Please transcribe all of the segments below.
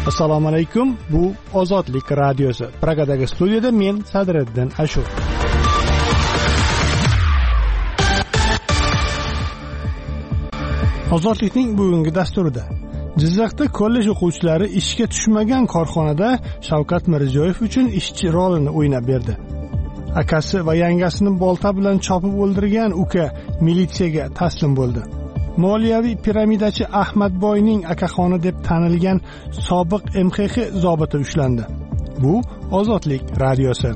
Assalomu alaykum. Bu Ozodlik radiosi. Pragadagi studiyada men Sadriddin Ashur. Ozodlikning bugungi dasturida Jizzaxda kollej o'quvchilari ishga tushmagan korxonada Shavkat Mirziyoyev uchun ishchi rolini o'ynab berdi. Akasi va yangasini bolta bilan chopib o'ldirgan uka militsiyaga taslim bo'ldi. Moliyaviy piramidachi Ahmadboyning akaxoni deb tanilgan sobiq MXX zobiti ushlandi. Bu Ozodlik radiosi.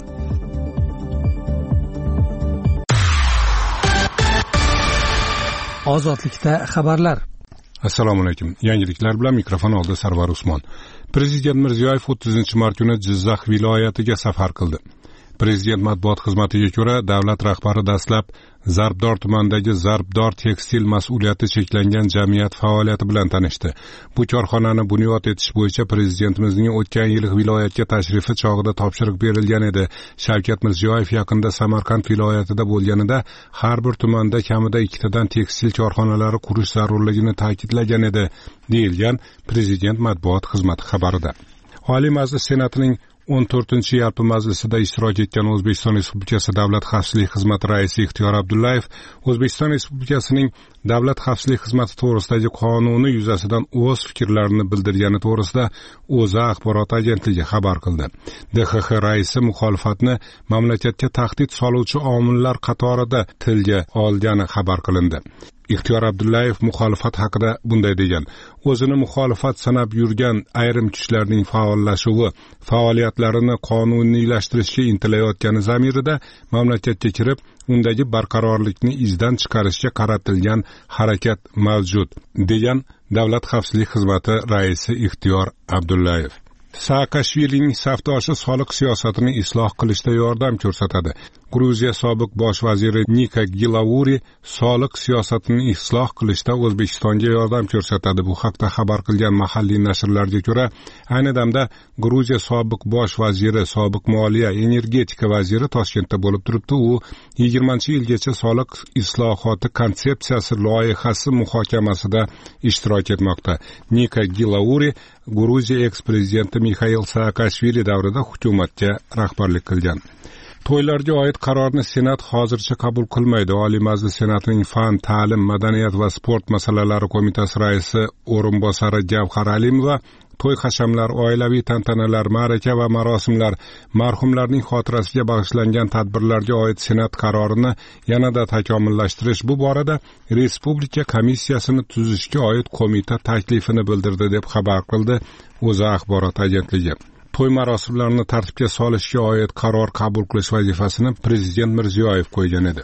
Ozodlikda xabarlar. Assalomu alaykum. Yangiliklar bilan mikrofon oldida Sarvar Usmon. Prezident Mirziyoyev 30-mart kuni Jizzax viloyatiga safar qildi. Prezident matbuot xizmatiga ko'ra, davlat rahbari dastlab Zarbdor tumanidagi Zarbdor tekstil mas'uliyati cheklangan jamiyat faoliyati bilan tanishdi. Bu korxonani bunyod etish bo'yicha prezidentimizning o'tgan yil viloyatga tashrifi chog'ida topshiriq berilgan edi. Shavkat Mirziyoyev yaqinda Samarqand viloyatida bo'lganida har bir tumanda kamida 2 tadan tekstil korxonalari qurish zarurligini ta'kidlagan edi, deyilgan prezident matbuot xizmati xabarida. Oliy Majlis Senatining 14-yalpi majlisida ishtirok etgan O'zbekiston Respublikasi Davlat xavfsizlik xizmati raisi Ixtiyor Abdullayev O'zbekiston Respublikasining Davlat xavfsizlik xizmati to'g'risidagi qonuni yuzasidan o'z fikrlarini bildirgani to'g'risida O'zA axborot agentligi xabar qildi. DXX raisi muxolifatni mamlakatga tahdid soluvchi omillar qatorida tilga olgani xabar qilindi. Ixtiyor Abdullayev muxolifat haqida bunday degan: o'zini muxolifat sanab yurgan ayrim kuchlarning faollashuvi, faoliyatlarini qonuniylashtirishga intilayotgani zamirida mamlakatga kirib, undagi barqarorlikni izdan chiqarishga qaratilgan harakat mavjud, degan Davlat xavfsizlik xizmati raisi Ixtiyor Abdullayev. Saakashvilining safdoshi soliq siyosatini isloh qilishda yordam ko'rsatadi. Gruziya sobiq bosh vaziri Nika Gilauri soliq siyosatini isloh qilishda O'zbekistonga yordam ko'rsatadi. Bu haqda xabar qilgan mahalliy nashrlarga ko'ra, ayni damda Gruziya sobiq bosh vaziri, sobiq moliya, energetika vaziri Toshkentda bo'lib turibdi. U 20-yilgacha soliq islohoti konsepsiyasi loyihasi muhokamasida ishtirok etmoqda. Nika Gilauri Gruziya eks-prezidenti Mixail Saakashvili davrida hukumatga rahbarlik qilgan. To'ylarga oid qarorni Senat hozircha qabul qilmaydi. Oliy Majlis Senatining Fan, ta'lim, madaniyat va sport masalalari qo'mitasi raisi o'rinbosari Javhar Alimova to'y hashamlar, oilaviy tantanalar, ma'raka va marosimlar, marhumlarning xotirasiga bag'ishlangan tadbirlarga oid Senat qarorini yanada takomillashtirish, bu borada Respublika komissiyasini tuzishga oid qo'mita taklifini bildirdi deb xabar qildi O'zA axborot agentligi. To'y marosimlarini tartibga solishga oid qaror qabul qilish vazifasini Prezident Mirziyoyev qo'ygan edi.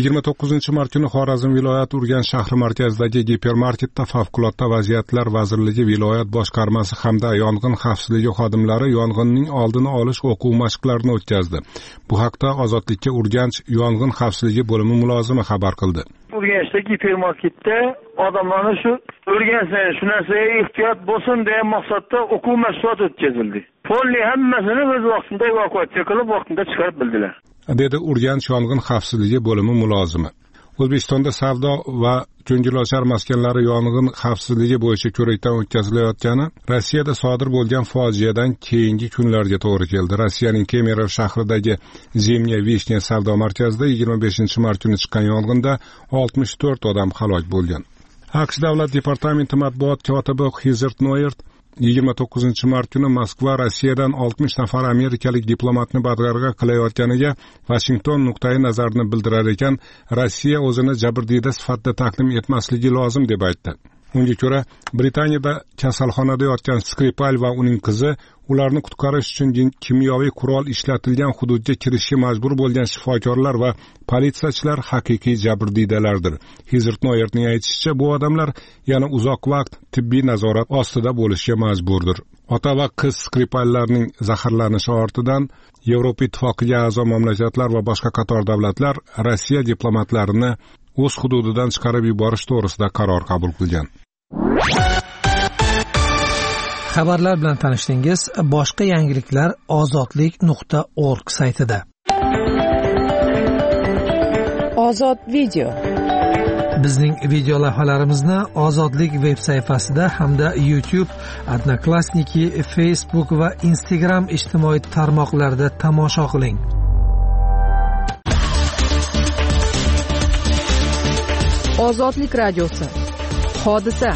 29-mart kuni Xorazm viloyat Urganch shahri markazidagi gipermarketda Favqulodda vaziyatlar vazirligi viloyat boshqarmasi hamda yong'in xavfsizligi xodimlari yong'inning oldini olish o'quv mashqlarini o'tkazdi. Bu haqda Ozodlikka Urganch yong'in xavfsizligi bo'limi mulozimi xabar qildi. Urganchda gipermarketda odamlarni shu o'rgansin, shu narsaga ehtiyot bo'lsin degan maqsadda o'quv mashg'uloti o'tkazildi. Polli hammasini o'z vaqtida evakuatsiya qilib, vaqtida chiqarib bildilar, dedi Urganch yong'in xavfsizligi bo'limi mulozimi. O'zbekistonda savdo va ko'ngilochar maskanlari yong'in xavfsizligi bo'yicha ko'rikdan o'tkazilayotgani Rossiyada sodir bo'lgan fojiadan keyingi kunlarga to'g'ri keldi. Rossiyaning Kemerov shahridagi Zimniya Vishnya savdo markazida 25-mart kuni chiqqan yong'inda 64 odam halok bo'lgan. AQSh Davlat departamenti matbuot kotibi Hizert Noert 29-mart kuni Moskva Rossiyadan 60 nafar amerikalik diplomatni badarg'a qilayotganiga Washington nuqtai nazarini bildirar ekan, Rossiya o'zini jabrdiyda sifatida taqdim etmasligi lozim deb aytdi. Unga ko'ra, Britaniyada kasalxonada yotgan Skripal va uning qizi ularni qutqarish uchun kimyoviy qurol ishlatilgan hududga kirishga majbur bo'lgan shifokorlar va politsiyachilar haqiqiy jabrdiydalardir. Hizert Noyertning aytishicha, bu odamlar yana uzoq vaqt tibbiy nazorat ostida bo'lishga majburdir. Ota va qiz Skripallarning zaharlanishi ortidan Yevropa Ittifoqiga a'zo mamlakatlar va boshqa qator davlatlar Rossiya diplomatlarini o'z hududidan chiqarib yuborish to'g'risida qaror qabul qilgan. Xabarlar bilan tanishdingiz. Boshqa yangiliklar ozodlik.org saytida. Ozod video. Bizning video lavhalarimizni Ozodlik veb sayfasida hamda YouTube, Odnoklassniki, Facebook va Instagram ijtimoiy tarmoqlarida tomosha qiling. Ozodlik radiosi. Hodisa.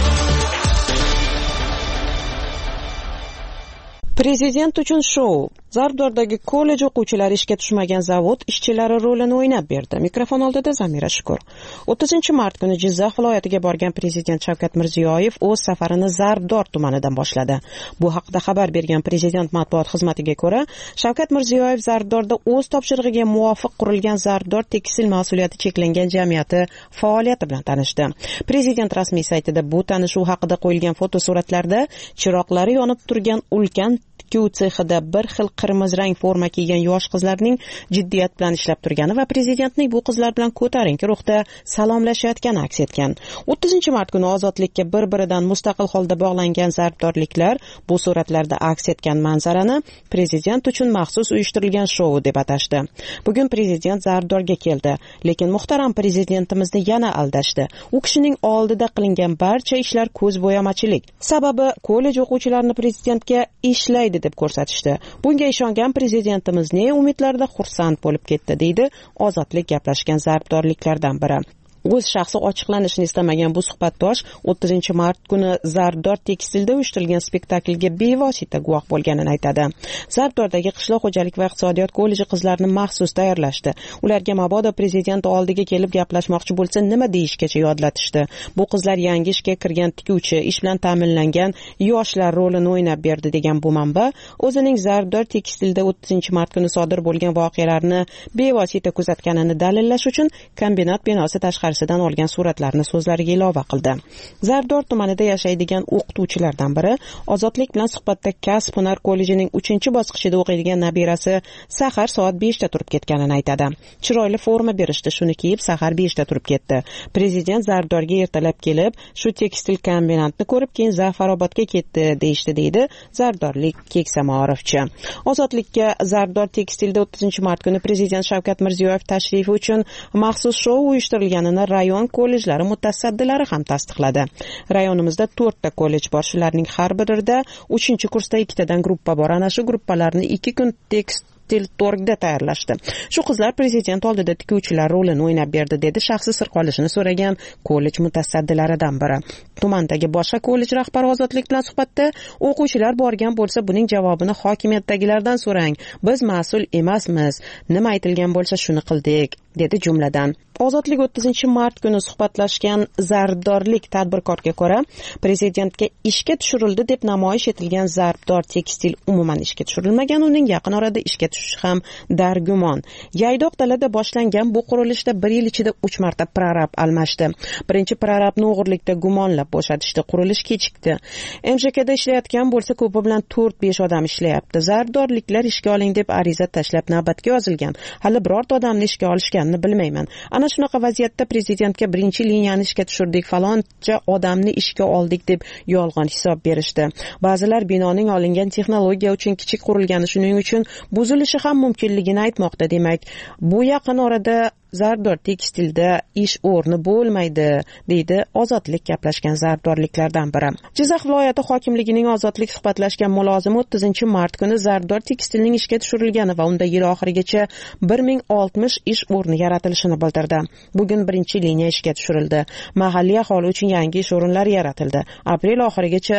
Prezident uchun shou. Zarbdordagi kollej o'quvchilari ishga tushmagan zavod ishchilari rolini o'ynab berdi. Mikrofon oldida Zamira Shukur. 30-mart kuni Jizzax viloyatiga borgan Prezident Shavkat Mirziyoyev o'z safarini Zarbdor tumanidan boshladi. Bu haqda xabar bergan Prezident matbuot xizmatiga ko'ra, Shavkat Mirziyoyev Zarbdorda o'z topshirig'iga muvofiq qurilgan Zarbdor tekstil mahsuloti cheklangan jamiyati faoliyati bilan tanishdi. Prezident rasmiy saytida bu tanishuv haqida qo'yilgan fotosuratlarda chiroqlari yonib turgan ulkan tikuv sexida bir xil qirmiz rang forma kiygan yosh qizlarning jiddiyat bilan ishlab turgani va prezidentning bu qizlar bilan ko'tarinki ruhda salomlashayotgani aks etgan. 30-mart kuni ozodlikka bir-biridan mustaqil holda bog'langan zarbdorliklar bu suratlarda aks etgan manzarani prezident uchun maxsus uyushtirilgan shou deb atashdi. Bugun prezident Zarbdorga keldi, lekin muhtaram prezidentimizni yana aldashdi. U kishining oldida qilingan barcha ishlar ko'zbo'yamachilik. Sababi kollej o'quvchilarini prezidentga ishlaydi deb ko'rsatishdi. Bunga ishongan prezidentimiz ne umidlarda xursand bo'lib ketdi, deydi Ozodlik gaplashgan zarbdorliklardan biri. O'z shaxsi ochiqlanishini istamagan bu suhbatdosh 30-mart kuni Zarbdor tekstilda uyushtirilgan spektaklga bevosita guvoh bo'lganini aytadi. Zarbdordagi qishloq xo'jalik va iqtisodiyot kolleji qizlarini maxsus tayyorlashdi. Ularga mabodo prezident oldiga kelib gaplashmoqchi bo'lsa nima deyishgacha yodlatishdi. Bu qizlar yangi ishga kirgan tikuvchi, ish bilan ta'minlangan yoshlar rolini o'ynab berdi degan bu manba o'zining Zarbdor tekstilda 30-mart kuni sodir bo'lgan voqealarni bevosita kuzatganini dalillash uchun kombinat binosi tashqarisidan olgan suratlarni so'zlariga ilova qildi. Zarbdor tumanida yashaydigan o'qituvchilardan biri Ozodlik bilan suhbatda Kasb-hunar kollejining 3-bosqichida o'qiydigan nabirasi sahar soat 5 da turib ketganini aytadi. Chiroyli forma berishdi, shuni kiyib sahar 5 da turib ketdi. Prezident Zarbdorga ertalab kelib, shu tekstil kombinatni ko'rib, keyin Zafarobodga ketdi deyishdi, deydi Zarbdorlik Keksa Ma'orifchi. Ozodlikka Zarbdor tekstilda 30-mart kuni Prezident Shavkat Mirziyoyev tashrifi uchun maxsus shou uyushtirilganini rayon kollejlari mutasaddilari ham tasdiqladi. Rayonimizda 4 ta kollej bor. Shularning har birida 3-kursda 2 tadan gruppa bor. Ana shu gruppalarni 2 kun tekstil torgda tayyorlashdi. Shu qizlar prezident oldida tikuvchilar rolini o'ynab berdi, dedi shaxsi sir qolishini so'ragan kollej mutasaddilaridan biri. Tumandagi boshqa kollej rahbari Ozodlik bilan suhbatda o'quvchilar borgan bo'lsa, buning javobini hokimiyatdagilardan so'rang. Biz mas'ul emasmiz. Nima aytilgan bo'lsa shuni qildik, dedi jumladan. Ozodlik 30-mart kuni suhbatlashgan Zarbdorlik tadbirkorga ko'ra, prezidentga ishga tushirildi deb namoyish etilgan Zarbdor tekstil umuman ishga tushirilmagan, uning yaqin orada ishga tushishi ham dargumon. Yaydoq dalada boshlangan bu qurilishda 1 yil ichida 3 marta prorab almashdi. Birinchi prorabni o'g'irlikda gumonlab bo'shatishdi, qurilish kechikdi. MJKda ishlayotgan bo'lsa, ko'pi bilan 4-5 odam ishlayapti. Zarbdorliklar ishga oling deb ariza tashlab navbatga yozilgan. Hali birorta odamni ishga olishganini bilmayman. Ana shunaqa vaziyatda prezidentga birinchi liniyani ishga tushirdik, faloncha odamni ishga oldik deb yolg'on hisob berishdi. Ba'zilar binoning olingan texnologiya uchun kichik qurilgani, shuning uchun buzilishi ham mumkinligini aytmoqda. Demak, bu yaqin orada Zarbdor tekstilda ish o'rni bo'lmaydi, deydi Ozodlik gaplashgan zarbdorliklardan biri. Jizzax viloyati hokimligining Ozodlik suhbatlashgan mulozimi 30-mart kuni Zarbdor tekstilning ishga tushirilgani va unda yil oxirigacha 1060 ish o'rni yaratilishini bildirdi. Bugun birinchi liniya ishga tushirildi. Mahalliy aholi uchun yangi ish o'rinlari yaratildi. Aprel oxirigacha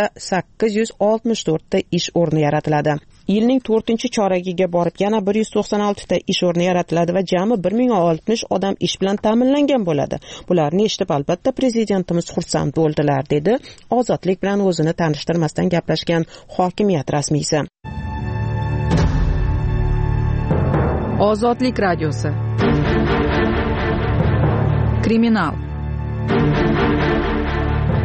864 ta ish o'rni yaratiladi. Yilning 4-choragiga borib yana 196 ta ish o'rni yaratiladi va jami 1060 odam ish bilan ta'minlangan bo'ladi. Bularni eshitib albatta prezidentimiz xursand bo'ldilar, dedi Ozodlik bilan o'zini tanishtirmasdan gaplashgan hokimiyat rasmiysi. Ozodlik radiosi. Kriminal.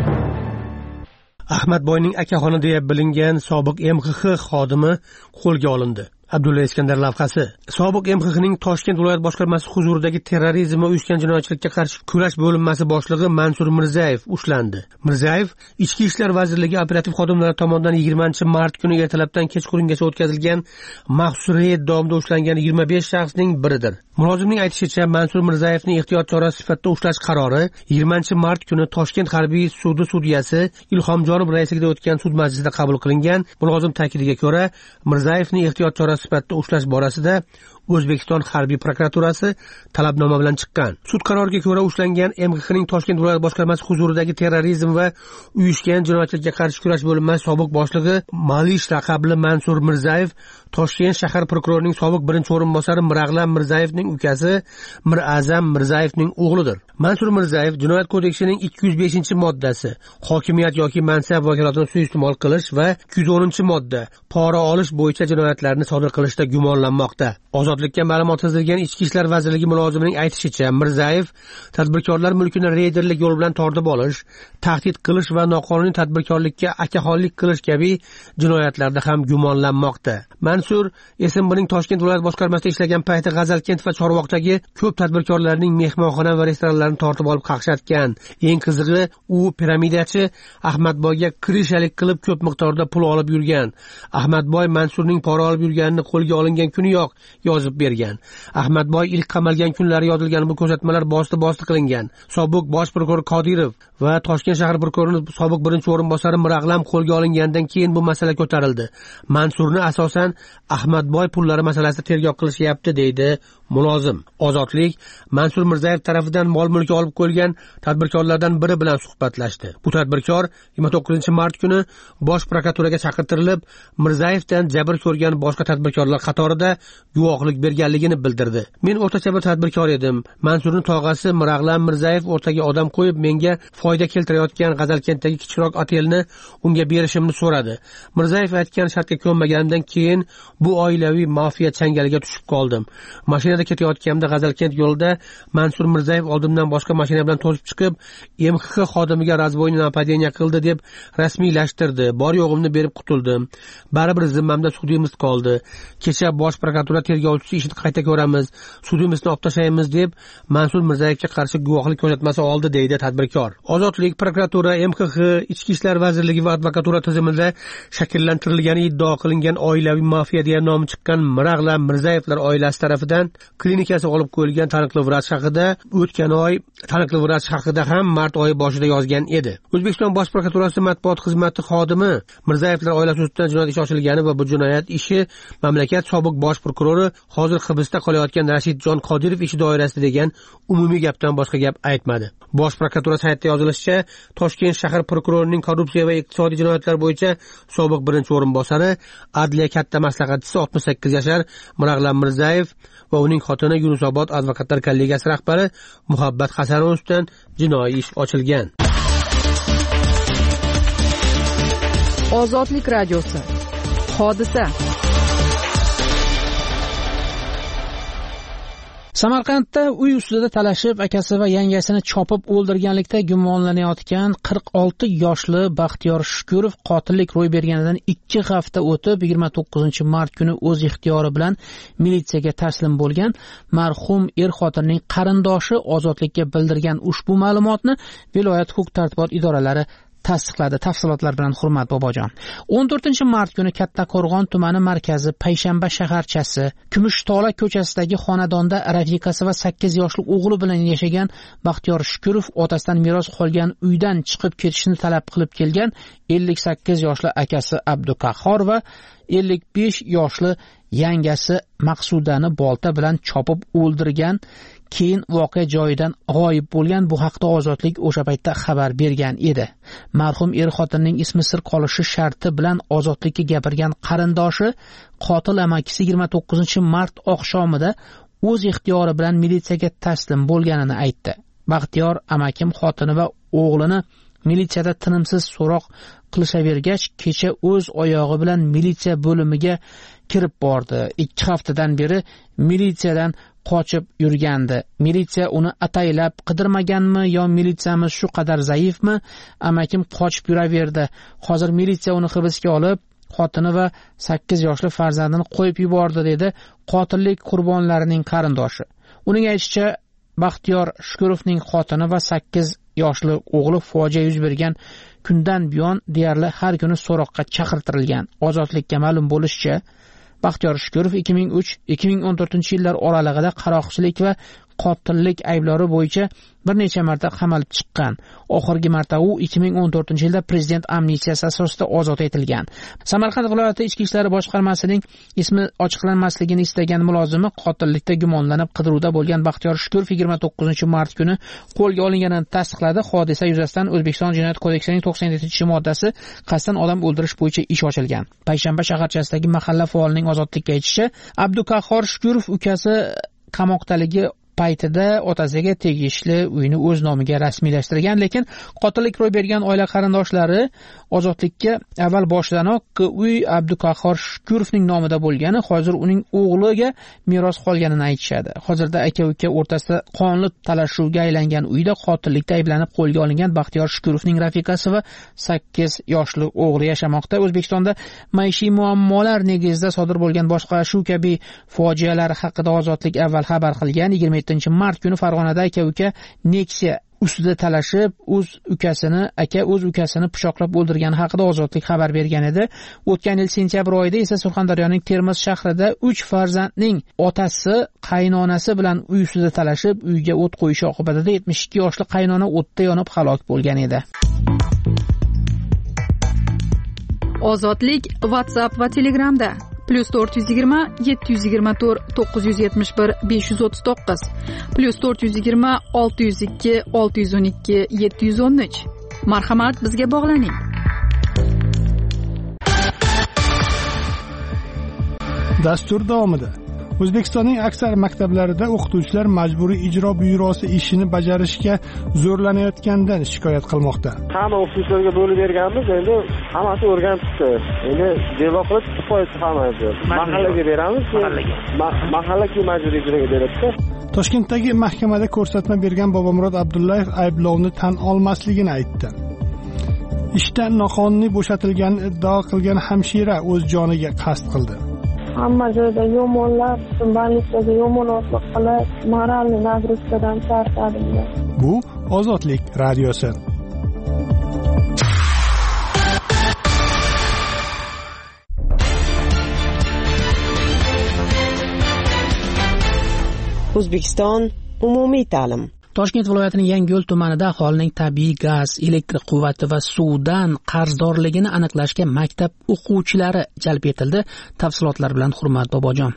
Ahmadboyning akaxoni deya bilingan sobiq MXX xodimi qo'lga olindi. Abdulla Iskandar lavhasi. Sobiq MXXning Toshkent viloyat boshqarmasi huzuridagi terrorizm va uyushgan jinoyatchilikka qarshi kurash bo'linmasi boshlig'i Mansur Mirzayev ushlandi. Mirzayev Ichki ishlar vazirligi operativ xodimlari tomonidan 20-mart kuni ertalabdan kechqurungacha o'tkazilgan maxsus reyd davomida ushlangan 25 shaxsning biridir. Mulozimning aytishicha, Mansur Mirzayevning ehtiyot chorasi sifatida ushlash qarori 20-mart kuni Toshkent harbiy sudi sudyasi Ilhomjonov raisligida o'tgan sud majlisida qabul qilingan. Mulozim ta'kidiga ko'ra, Mirzayevning ehtiyot chorasi sifatida ushlash borasida O'zbekiston harbiy prokuraturasi talabnoma bilan chiqqan. Sud qaroriga ko'ra ushlangan MXXning Toshkent viloyat boshqarmasi huzuridagi terrorizm va uyushgan jinoyatchilikka qarshi kurash bo'linmasi sobiq boshlig'i Malish laqabli Mansur Mirzayev Toshkent shahar prokurorining sobiq birinchi o'rinbosari Mirag'lam Mirzayevning ukasi Mirazam Mirzayevning o'g'lidir. Mansur Mirzayev Jinoyat kodeksining 205-moddasi hokimiyat yoki mansab vakolatini suiiste'mol qilish va 210-modda pora olish bo'yicha jinoyatlarni sodir qilishda gumonlanmoqda. Ozodlikka ma'lumot yozilgan Ichki ishlar vazirligi mulozimining aytishicha, Mirzayev tadbirkorlar mulkini reyderlik yo'l bilan tortib olish, tahdid qilish va noqonuniy tadbirkorlikka akaxonlik qilish kabi jinoyatlarda ham gumonlanmoqda. Mansur SMBning Toshkent viloyat boshqarmasida ishlagan payti G'azalkent va Chorvoqdagi ko'p tadbirkorlarning mehmonxona va restoranlarini tortib olib qaqshatgan. Eng qizig'i, u piramidachi Ahmadboyga kirishalik qilib ko'p miqdorda pul olib yurgan. Ahmadboy Mansurning pora olib yurganini qo'lga olingan kuniyoq yozib bergan. Ahmadboy ilk qamalgan kunlari yozilgan bu ko'rsatmalar bosti qilingan. Sobiq bosh prokuror Qodirov va Toshkent shahar prokurorining sobiq birinchi o'rinbosari Mirag'lam qo'lga olingandan keyin bu masala ko'tarildi. Mansurni asosan Ahmadboy pullari masalasida tergov qilishyapti, deydi mulozim. Ozodlik Mansur Mirzayev tarafidan mol-mulk olib qo'yilgan tadbirkorlardan biri bilan suhbatlashdi. Bu tadbirkor 29-mart kuni bosh prokuraturaga chaqirtirilib, Mirzayevdan jabr ko'rgan boshqa tadbirkorlar qatorida guvohlik berganligini bildirdi. Men o'rtacha bir tadbirkor edim. Mansurning tog'asi Mirag'lam Mirzayev o'rtaga odam qo'yib, menga foyda keltirayotgan G'azalkentdagi kichikroq otelni unga berishimni so'radi. Mirzayev aytgan shartga ko'nmaganimdan keyin bu oilaviy mafiya changaliga tushib qoldim. Mashinada ketayotganimda G'azalkent yo'lida Mansur Mirzayev oldimdan boshqa mashina bilan to'sib chiqib, MXX xodimiga razboyni napadeniya qildi deb rasmiylashtirdi. Bor yo'g'imni berib qutuldim. Baribir zimmamda sudimiz qoldi. Kecha bosh prokuratura tergovchisi ishini qayta ko'ramiz, sudimizni olib tashlaymiz deb Mansur Mirzayevga qarshi guvohlik ko'rsatmasi oldi, deydi tadbirkor. Ozodlik prokuratura, MXX, Ichki ishlar vazirligi va advokatura tizimida shakllantirilgani iddao qilingan oilaviy mafiya deya nomi chiqqan Mirag'lam Mirzayevlar oilasi tarafidan klinikasi olib qo'yilgan taniqli vrach haqida o'tgan oy taniqli vrach haqida ham mart oyi boshida yozgan edi. O'zbekiston bosh prokuraturasi matbuot xizmati xodimi Mirzayevlar oilasi ustidan jinoyat ishi ochilgani va bu jinoyat ishi mamlakat sobiq bosh prokurori hozir hibsda qolayotgan Rashidjon Qodirov ishi doirasida degan umumiy gapdan boshqa gap aytmadi. Bosh prokuratura saytida yozilishicha, Toshkent shahar prokurorining korrupsiya va iqtisodiy jinoyatlar bo'yicha sobiq birinchi o'rinbosari, adliya katta maslahatchisi 68 yashar Mirag'lam Mirzayev va uning xotini Yunusobod advokatlar kollegiyasi rahbari Muhabbat Hasanov ustidan jinoiy ish ochilgan. Ozodlik radiosi. Hodisa. Samarqandda uy ustida talashib, akasi va yangasini chopib o'ldirganlikda gumonlanayotgan 46 yoshli Baxtiyor Shukurov qotillik ro'y berganidan 2 hafta o'tib 29-mart kuni o'z ixtiyori bilan militsiyaga taslim bo'lgan. Marhum er-xotinning qarindoshi Ozodlikka bildirgan ushbu ma'lumotni viloyat huquq-tartibot idoralari tasdiqladi. Tafsilotlar bilan Hurmat Bobojon. 14-mart kuni Kattaqo'rg'on tumani markazi Payshanba shaharchasi Kumushtola ko'chasidagi xonadonda rafiqasi va 8 yoshli o'g'li bilan yashagan Baxtiyor Shukurov otasidan meros qolgan uydan chiqib ketishni talab qilib kelgan 58 yoshli akasi Abduqahhor va 55 yoshli yangasi Maqsudani bolta bilan chopib o'ldirgan. Keyin voqea joyidan g'oyib bo'lgan. Bu haqda Ozodlik o'sha paytda xabar bergan edi. Marhum er-xotinning ismi sir qolishi sharti bilan Ozodlikka gapirgan qarindoshi qotil amakisi 29-mart oqshomida o'z ixtiyori bilan militsiyaga taslim bo'lganini aytdi. Baxtiyor amakim xotini va o'g'lini militsiyada tinimsiz so'roq qilishavergach, kecha o'z oyog'i bilan militsiya bo'limiga kirib bordi. 2 haftadan beri militsiyadan qochib yurgandi. Militsiya uni ataylab qidirmaganmi yo militsiyamiz shu qadar zaifmi? Amakim qochib yuraverdi. Hozir militsiya uni hibsga olib xotini va 8 yoshli farzandini qo'yib yubordi, dedi qotillik qurbonlarining qarindoshi. Uning aytishicha, Baxtiyor Shukurovning xotini va 8 yoshli o'g'li fojia yuz bergan kundan buyon deyarli har kuni so'roqqa chaqirtirilgan. Ozodlikka ma'lum bo'lishicha, Baxtiyor Shukurov 2003-2014 yillar oralig'ida qaroqchilik va qotillik ayblari bo'yicha bir necha marta qamalib chiqqan. Oxirgi marta u 2014-yilda prezident amnistiyasi asosida ozod etilgan. Samarqand viloyati ichki ishlar boshqarmasining ismi ochiqlanmasligini istagan mulozimi qotillikda gumonlanib qidiruvda bo'lgan Baxtiyor Shukurov 29-mart kuni qo'lga olinganini tasdiqladi. Hodisa yuzasidan O'zbekiston Jinoyat kodeksining 97-moddasi qasddan odam o'ldirish bo'yicha ish ochilgan. Payshanba shaharchasidagi mahalla faolining ozodlikka aytishicha, Abduqahhor Shukurov ukasi qamoqdaligi paytida otasiga tegishli uyni o'z nomiga rasmiylashtirgan, lekin qotillik ro'y bergan oila qarindoshlari ozodlikka avval boshdanoq uy Abduqahhor Shukurovning nomida bo'lgani, hozir uning o'g'liga meros qolganini aytishadi. Hozirda aka-uka o'rtasida qonli talashuvga aylangan uyda qotillikda ayblanib qo'lga olingan Baxtiyor Shukurovning rafiqasi va 8 yoshli o'g'li yashamoqda. O'zbekistonda maishiy muammolar negizida sodir bo'lgan boshqa shu kabi fojialar haqida ozodlik avval xabar qilgan. 27-mart kuni Farg'onada aka-uka Nexia ustida talashib, o'z ukasini pichoqlab o'ldirgani haqida ozodlik xabar bergan edi. O'tgan yil sentyabr oyida esa Surxondaryoning Termiz shahrida 3 farzandning otasi qaynonasi bilan uy ustida talashib, uyga o't qo'yishi oqibatida 72 yoshli qaynona o'tda yonib halok bo'lgan edi. Ozodlik WhatsApp va Telegramda +420 724 971 539 +420 602 612 713. Marhamat, bizga bog'laning. Dastur davomida O'zbekistonning aksar maktablarida o'qituvchilar majburiy ijro byurosi ishini bajarishga zo'rlanayotganidan shikoyat qilmoqda. Hamma o'qituvchilarga bo'lib berganmiz, endi hammasi o'rganibdi. Endi devor qilib foiz hammasi mahallaga beramiz. Mahalla majburiy ijroga beradi. Toshkentdagi mahkamada ko'rsatma bergan Bobomurod Abdullayev ayblovni tan olmasligini aytdi. Ishdan noqonuniy bo'shatilganini iddao qilgan hamshira o'z joniga qasd qildi. Hamma joyda yomonlar, banlikdagi yomonotlik qilib, moralniy nagruskadan charchadim. Bu Ozodlik radiosi. O'zbekiston umumiy ta'lim. Toshkent viloyatining Yangiyo'l tumanida aholining tabiiy gaz, elektr quvvati va suvdan qarzdorligini aniqlashga maktab o'quvchilari jalb etildi. Tafsilotlar bilan Hurmat Bobojon.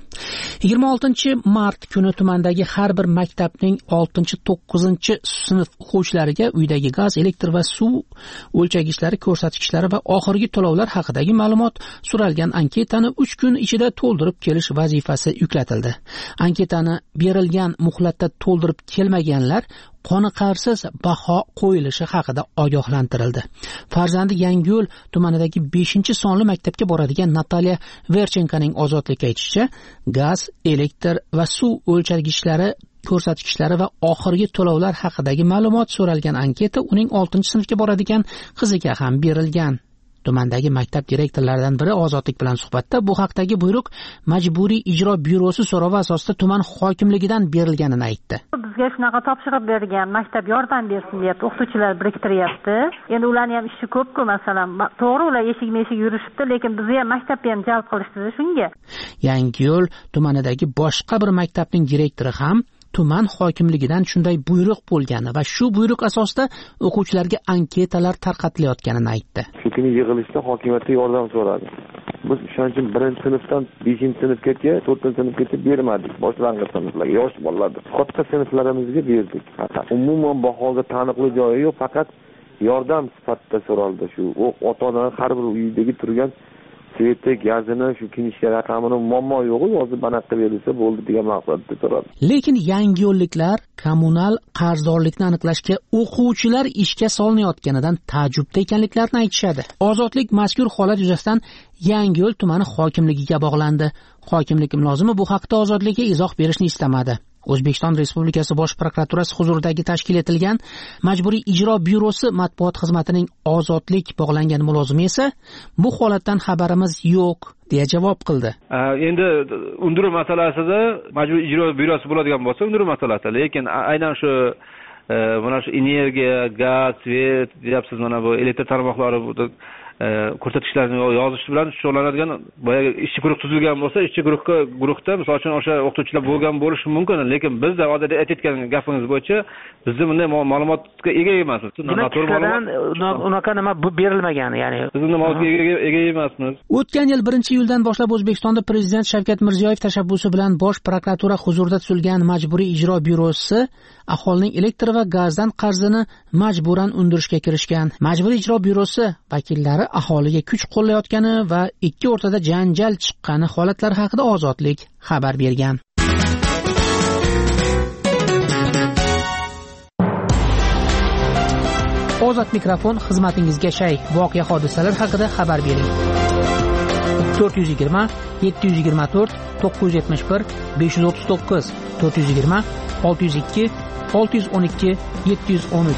26-mart kuni tumandagi har bir maktabning 6-9 sinf o'quvchilariga uydagi gaz, elektr va suv o'lchagichlari, ko'rsatkichlari va oxirgi to'lovlar haqidagi ma'lumot so'ralgan anketani 3 kun ichida to'ldirib kelish vazifasi yuklatildi. Anketani berilgan muhlatda to'ldirib kelmaganlar qoniqarsiz baho qo'yilishi haqida ogohlantirildi. Farzandi Yangiyo'l tumanidagi 5-sonli maktabga boradigan Natalya Verchenkaning ozodlikka aytishicha, gaz, elektr va suv o'lchagichlari, ko'rsatkichlari va oxirgi to'lovlar haqidagi ma'lumot so'ralgan anketa uning 6-sinfga boradigan qiziga ham berilgan. Tumandagi maktab direktorlaridan biri Ozodlik bilan suhbatda bu haqdagi buyruq majburiy ijro byurosi so'rovi asosida tuman hokimligidan berilganini aytdi. Bizga shunaqa topshiriq bergan, maktab yordam bersin deyapti, o'qituvchilar biriktiryapti. Endi ularning ham ishi ko'p-ku, masalan, to'g'ri ular eshik-meshik yurishibdi, lekin bizni ham maktabga ham jalb qilishdi shunga. Yangiyo'l tumanidagi boshqa bir maktabning direktori ham tuman hokimligidan shunday buyruq bo'lgani va shu buyruq asosida o'quvchilarga anketalar tarqatilayotganini aytdi. Shu kuni yig'ilishda hokimiyatga yordam so'radi. Biz o'shaning uchun 1-sinfdan 5-sinfgacha, 4-sinfgacha bermadik. Boshlang'ich sinflarga, yosh bolalarga. Katta sinflarimizga berdik. Umuman bahoga taniqli joyi yo'q, faqat yordam sifatida so'raldi. Shu ota-onalar har bir uydagi turgan sveti, gazini, shu kinishka raqamini muammo yo'q, yozib banaqqa berilsa bo'ldi degan maqsadda so'radi. Lekin yangiyo'lliklar kommunal qarzdorlikni aniqlashga o'quvchilar ishga solinayotganidan ta'jubda ekanliklarini aytishadi. Ozodlik mazkur holat yuzasidan Yangiyo'l tumani hokimligiga bog'landi. Hokimlik mulozimi bu haqda Ozodlikka izoh berishni istamadi. O'zbekiston Respublikasi Bosh prokuraturasi huzuridagi tashkil etilgan Majburiy ijro byurosi matbuot xizmatining ozodlik bog'langan mulozimi esa bu holatdan xabarimiz yo'q deya javob qildi. Endi undiruv masalasida Majburiy ijro byurosi bo'ladigan bo'lsa, undiruv masalasi, lekin aynan shu mana shu energiya, gaz, svet, deyapsiz, mana bu elektr tarmoqlari ko'rsatkichlarni yozish bilan shug'ullanadigan boya ishchi guruh tuzilgan bo'lsa, ishchi guruhda misol uchun o'sha o'qituvchilar bo'lgan bo'lishi mumkin, lekin bizda odatda aytayotgan gapingiz bo'yicha bizda bunday ma'lumotga ega emasmiz. Unaqa nima berilmagan, ya'ni biz bunday ma'lumotga ega emasmiz. O'tgan yil 1-iyuldan boshlab O'zbekistonda Prezident Shavkat Mirziyoyev tashabbusi bilan Bosh prokuratura huzurida tuzilgan Majburiy ijro byurosi aholining elektr va gazdan qarzini majburan undirishga kirishgan. Majburiy ijro byurosi vakillari aholiga kuch qo'llayotgani va ikki o'rtada janjal chiqqani holatlari haqida Ozodlik xabar bergan. Ozod mikrofon xizmatingizga shay. Voqea hodisalar haqida xabar bering. 420 724 971 539 420 602 612 713.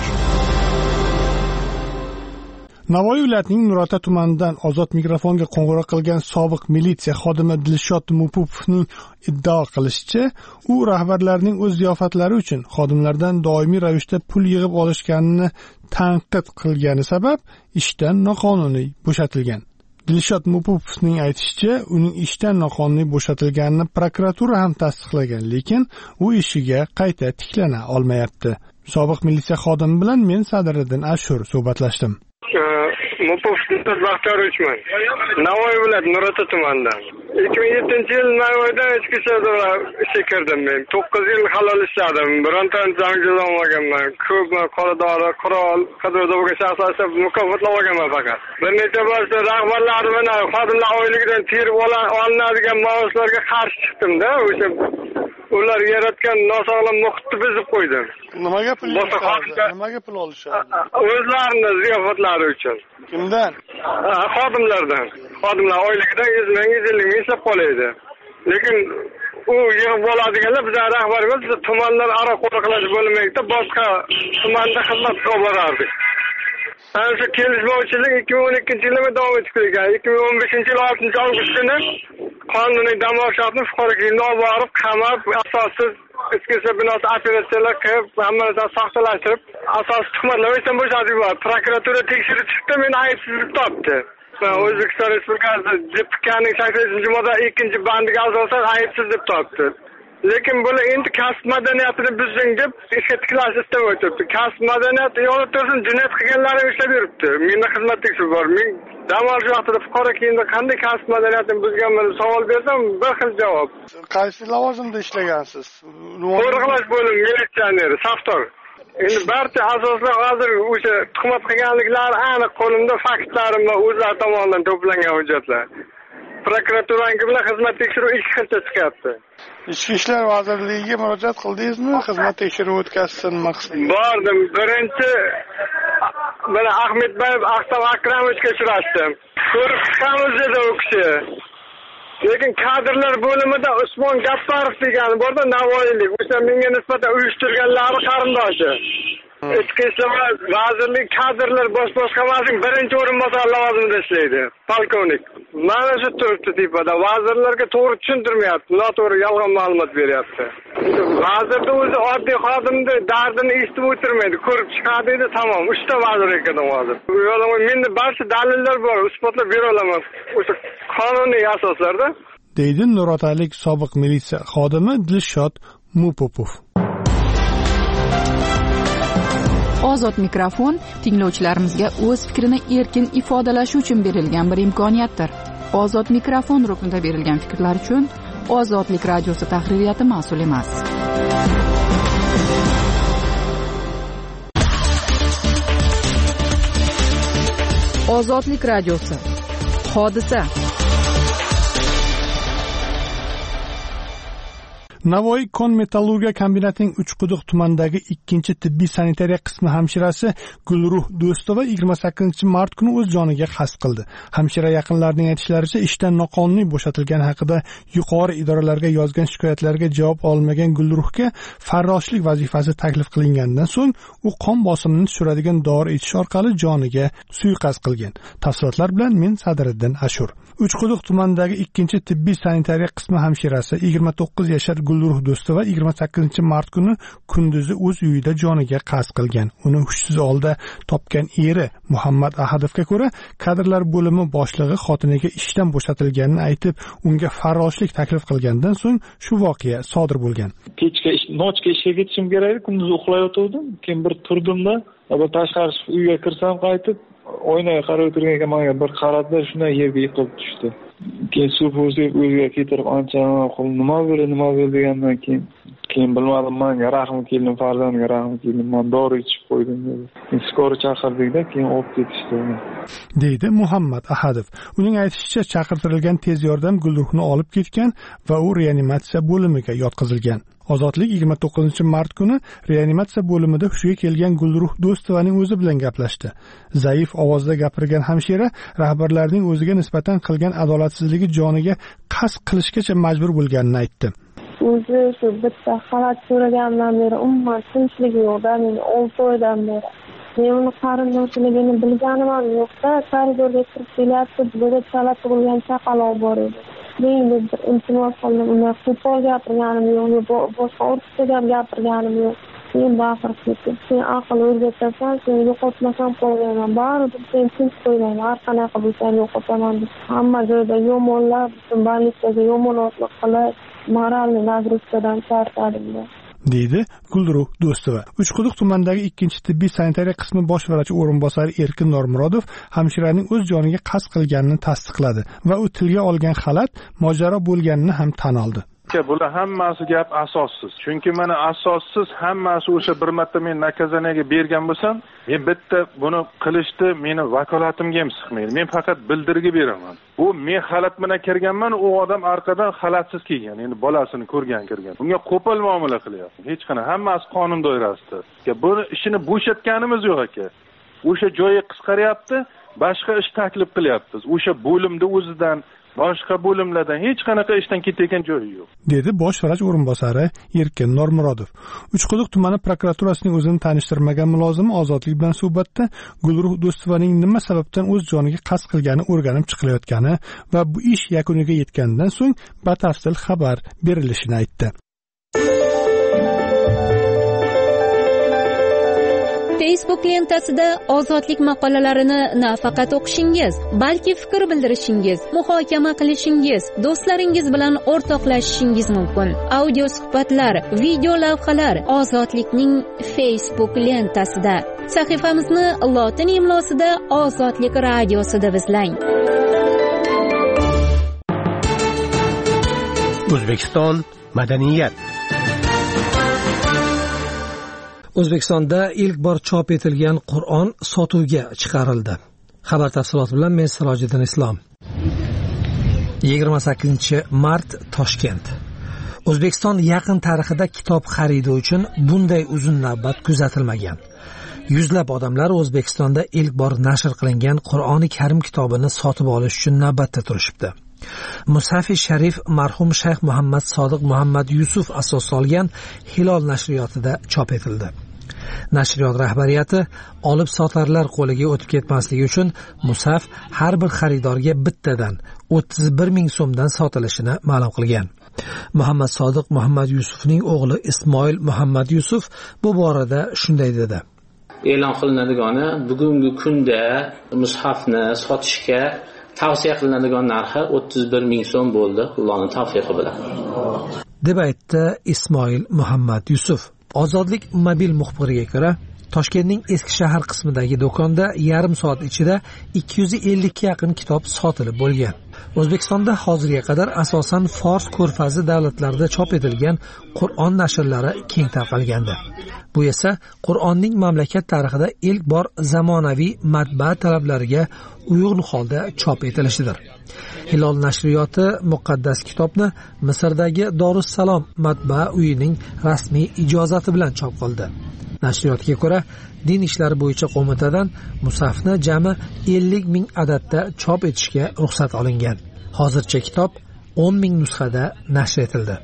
Navoiy viloyatining Nurota tumanidan Ozod mikrofonga qo'ng'iroq qilgan sobiq militsiya xodimi Dilshod Mupopovning iddao qilishicha, u rahbarlarning o'z ziyofatlari uchun xodimlardan doimiy ravishda pul yig'ib olishganini tanqid qilgani sabab ishdan noqonuniy bo'shatilgan. Dilshod Mupopovning aytishicha, uning ishdan noqonuniy bo'shatilganini prokuratura ham tasdiqlagan, lekin u ishiga qayta tiklana olmayapti. Sobiq militsiya xodimi bilan men Sadiriddin Ashur suhbatlashdim. Mupopovning Baxtarovman. Navoiy viloyati Nurota tumanidan. 2007-yil Navoiyda ichki savdo ishga kirdim men. 9 yil halol ishladim. Bironta janjal olmaganman. Ko'p qoradori, qurol, qidiruvda bo'lgan shaxslar mukofotlanmaganman faqat. Bir necha bor rahbarlar bilan xodimlar oyligidan terib olinadigan maoshlarga qarshi chiqdim-da, o'sha ular yaratgan nosog'lom muhitni buzib qo'ydim. Nimaga pul olishadi? Nimaga pul olishadi? O'zlarini ziyofatlari uchun. Kimdan? Xodimlardan. Xodimlar oyligidan 100 ming, 150 ming hisob qo'yadi. Lekin u yig'ib oladiganlar bizning rahbarimiz tumanlar aro qo'riqlash bo'lmaydi, boshqa tumanda xizmat qilib borardik. Ana shu kelishmovchilik 2012-yilda davom etib kelgan. 2015-yil 6-avgust kuni qonuniy dam olishni fuqarolikni olib borib, qamab, asossiz ichki binosi operatsiyalar qilib, hammasini soxtalashtirib, asos tuhmatlar uchun bo'shatib yubordi. Prokuratura tekshirib chiqdi, meni aybsizlik topdi. O'zbekiston Respublikasi JPKning 8-moda 2-bandiga asosan aybsiz deb topdi. Lekin bular endi kasb madaniyatini buzing deb ishga tiklash istab o'tibdi. Kasb madaniyati yo'qotsin, jinoyat qilganlarni ushlab yuribdi. Meni xizmat tekshiruv bor. Men dam olish vaqtida fuqaro kiyimda qanday kasb madaniyatini buzganman savol bersam, bir xil javob. Qaysi lavozimda ishlagansiz? Qo'riqlash bo'limi militsioneri, safdor. Endi barcha asoslar hozir o'sha tuhmat qilganliklari aniq qo'limda, faktlarim va o'zlari tomonidan to'plangan hujjatlar. Prokuraturaning bilan xizmat tekshiruv 2 xilcha chiqyapti. Ichki ishlar vazirligiga murojaat qildingizmi? Xizmat tekshiruvi o'tkazsin maqsadida. Bordim. Birinchi mana Ahmedboyev Aqtam Akramovichga uchrashdim. Ko'rib chiqamiz dedi u kishi. Lekin kadrlar bo'limida Usmon Gapparov degan borda, Navoiylik. O'sha menga nisbatan uyushtirganlari qarindoshi. Ichki ishlar vazirlik kadrlar bosh boshqarmasining birinchi o'rinbosari lavozimida ishlaydi. Polkovnik. Mana shu turibdi tepada. Vazirlarga to'g'ri tushuntirmayapti, noto'g'ri yolg'on ma'lumot beryapti. Vazirda o'zi oddiy xodimni dardini eshitib o'tirmaydi, ko'rib chiqadi edi, tamom. 3 ta vazir ekan hozir. Menda barcha dalillar bor, isbotlab bera olaman. O'sha qonuniy asoslarda. Deydi Nurotalik sobiq militsiya xodimi Dilshod Mupopov. Ozod mikrofon tinglovchilarimizga o'z fikrini erkin ifodalashi uchun berilgan bir imkoniyatdir. Ozod mikrofon ruknida berilgan fikrlar uchun Ozodlik radiosi tahririyati mas'ul emas. Ozodlik radiosi. Hodisa. Navoiy kon metallurgiya kombinatining Uchquduq tumanidagi 2-tibbiy sanitariya qismi hamshirasi Gulruh Do'stova 28-mart kuni o'z joniga qasd qildi. Hamshira yaqinlarining aytishlaricha, ishdan noqonuniy bo'shatilgani haqida yuqori idoralarga yozgan shikoyatlarga javob olmagan Gulruhga farroshlik vazifasi taklif qilingandan so'ng u qon bosimini tushiradigan dori ichish orqali joniga suiqasd qilgan. Tafsilotlar bilan men Sadriddin Ashur. Uchquduq tumanidagi 2-tibbiy sanitariya qismi hamshirasi 29 yashar Gulruh Do'stova 28-mart kuni kunduzi o'z uyida joniga qasd qilgan. Uni hushsiz holda topgan eri Muhammad Ahadovga ko'ra, kadrlar bo'limi boshlig'i xotiniga ishdan bo'shatilganini aytib, unga farroshlik taklif qilgandan so'ng shu voqea sodir bo'lgan. Nochga ishga ketishim kerak edi, kunduz uxlayotgandim. Keyin bir turdimda, tashqari uyga kirsam qaytib oynaga qarab o'tirgan ekan, menga bir qaradi, shundan yerga yiqilib tushdi. Keyin suv o'ziga ketirib ancha nima bo'ldi degandan keyin bilmadim, menga rahim keldi, farzandga rahim keldi, men dori ichib qo'ydim dedi. Skori chaqirdik-da, keyin olib ketishdi. deydi Muhammad Ahadov. Uning aytishicha, chaqirtirilgan tez yordam Gulruhni olib ketgan va u reanimatsiya bo'limiga yotqizilgan. Ozodlik 29-mart kuni reanimatsiya bo'limida hushiga kelgan Gulruh Do'stovaning o'zi bilan gaplashdi. Zaif ovozda gapirgan hamshira rahbarlarning o'ziga nisbatan qilgan adolatsizligi joniga qasd qilishgacha majbur bo'lganini aytdi. O'zi shu bitta xalat so'ragandan beri umuman tinchlik yo'q-da, men 6 oydan beri. Men uni qarindoshligini bilganim ham yo'q-da, koridorga kirib kelyapti, bizda chala tug'ilgan chaqaloq bor edi. Men iltimos qildim, uni qo'pol gapirganim yo'q, boshqa ortiqcha gap gapirganim yo'q. Sen baqirib ketdim. Sen aql o'rgatasan, sen yo'qotmasam qo'ymayman. Baribir sen tinch qo'ymayman. Har qanaqa bo'lsang yo'qotaman deb. Hamma joyda yomonlar, butun balnitsaga yomonotlik qilib, moralni nagruzkadan charchadim. deydi Gulruh Do'stova. Uchquduq tumanidagi 2-tibbiy sanitariya qismi bosh vrachi o'rinbosari Erkin Normurodov hamshiraning o'z joniga qasd qilganini tasdiqladi va u tilga olgan xalat mojaro bo'lganini ham tan oldi. Bular hammasi gap asossiz. Chunki mana asossiz hammasi o'sha bir marta men nakazanaga bergan bo'lsam, men bitta buni qilishdi, meni vakolatimga ham sig'maydi. Men faqat bildirgi beraman. Bu men xalat bilan kirganman, u odam orqadan xalatsiz kelgan. Endi bolasini ko'rgan. Unga qo'pol muomala qilyapti. Hech qanaqa hammasi qonun doirasida. Buni ishini bo'shatganimiz yo'q aka. O'sha joyi qisqaryapti, boshqa ish taklif qilyapmiz. O'sha bo'limda o'zidan boshqa bo'limlardan hech qanaqa ishdan ketayotgan joyi yo'q, dedi bosh vrach o'rinbosari Erkin Normurodov. Uchquduq tumani prokuraturasining o'zini tanishtirmagan mulozimi Ozodlik bilan suhbatda Gulruh Do'stovaning nima sababdan o'z joniga qasd qilgani o'rganib chiqilayotgani va bu ish yakuniga yetgandan so'ng batafsil xabar berilishini aytdi. Facebook lentasida ozodlik maqolalarini nafaqat o'qishingiz, balki fikr bildirishingiz, muhokama qilishingiz, do'stlaringiz bilan o'rtoqlashishingiz mumkin. Audio suhbatlar, video lavhalar Ozodlikning Facebook lentasida. Sahifamizni lotin imlosida Ozodlik radiosida izlang. O'zbekiston madaniyat. O'zbekistonda ilk bor chop etilgan Qur'on sotuvga chiqarildi. Xabar tafsiloti bilan men Sirojiddin Islom. 28-mart Toshkent. O'zbekiston yaqin tarixida kitob xaridi uchun bunday uzun navbat kuzatilmagan. Yuzlab odamlar O'zbekistonda ilk bor nashr qilingan Qur'oni Karim kitobini sotib olish uchun navbatda turishibdi. Musafi Sharif marhum Shayx Muhammad Sodiq Muhammad Yusuf asos solgan Hilol nashriyotida chop etildi. Nashriyot rahbariyati olib sotarlar qo'liga o'tib ketmasligi uchun musaf har bir xaridorga bittadan 31 ming so'mdan sotilishini ma'lum qilgan. Muhammad Sodiq Muhammad Yusufning o'g'li Ismoil Muhammad Yusuf bu borada shunday dedi: E'lon qilinadigan bugungi kunda mushafni sotishga tavsiya qilinadigan narxi 31 ming so'm bo'ldi, Allohning tavfiqi bilan, deb aytdi Ismoil Muhammad Yusuf. Ozodlik mobil muxbiriga ko'ra, Toshkentning eski shahar qismidagi do'konda yarim soat ichida 250 ga yaqin kitob sotilib bo'lgan. O'zbekistonda hozirga qadar asosan Fors ko'rfazi davlatlarida chop etilgan Qur'on nashrlari keng tarqalgandi. Bu esa Qur'onning mamlakat tarixida ilk bor zamonaviy matbaa talablariga uyg'un holda chop etilishidir. Hilol nashriyoti muqaddas kitobni Misrdagi Dorussalom matbaa uyining rasmiy ijozati bilan chop qildi. Nashriyotga ko'ra, din ishlari bo'yicha qo'mitadan musafni jami 50 ming adadda chop etishga ruxsat olingan. Hozircha kitob 10 ming nusxada nashr etildi.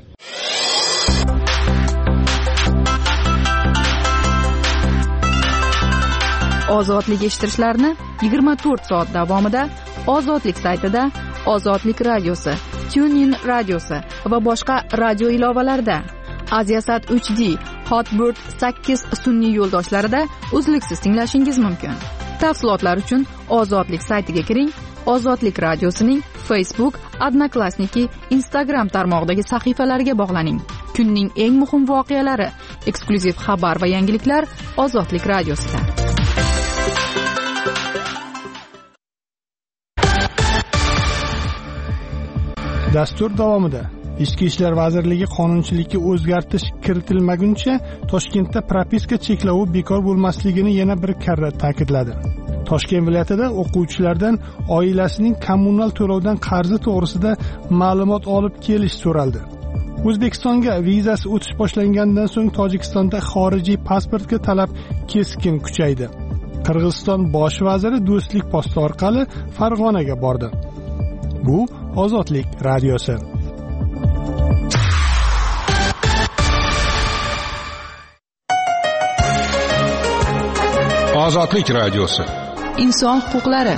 Ozodlik eshittirishlarni 24 soat davomida Ozodlik saytida, Ozodlik radiosi, TuneIn radiosi va boshqa radio ilovalarda, Aziasat HD, Hotbird 8 sun'iy yo'ldoshlarida uzluksiz tinglashingiz mumkin. Tafsilotlar uchun Ozodlik saytiga kiring. Ozodlik radiosining Facebook, Odnoklassniki, Instagram tarmog'idagi sahifalariga bog'laning. Kunning eng muhim voqealari, eksklyuziv xabar va yangiliklar Ozodlik radiosida. Dastur davomida Ichki ishlar vazirligi qonunchilikka o'zgartirish kiritilmaguncha Toshkentda propiska cheklavi bekor bo'lmasligini yana bir karra ta'kidladi. Toshkent viloyatida o'quvchilardan oilasining kommunal to'lovdan qarzi to'g'risida ma'lumot olib kelish so'raldi. O'zbekistonga vizasi o'tish boshlangandan so'ng Tojikistonda xorijiy pasportga talab keskin kuchaydi. Qirg'iziston bosh vaziri do'stlik posti orqali Farg'onaga bordi. Bu Ozodlik radiosi. Ozodlik radiosi. Inson huquqlari.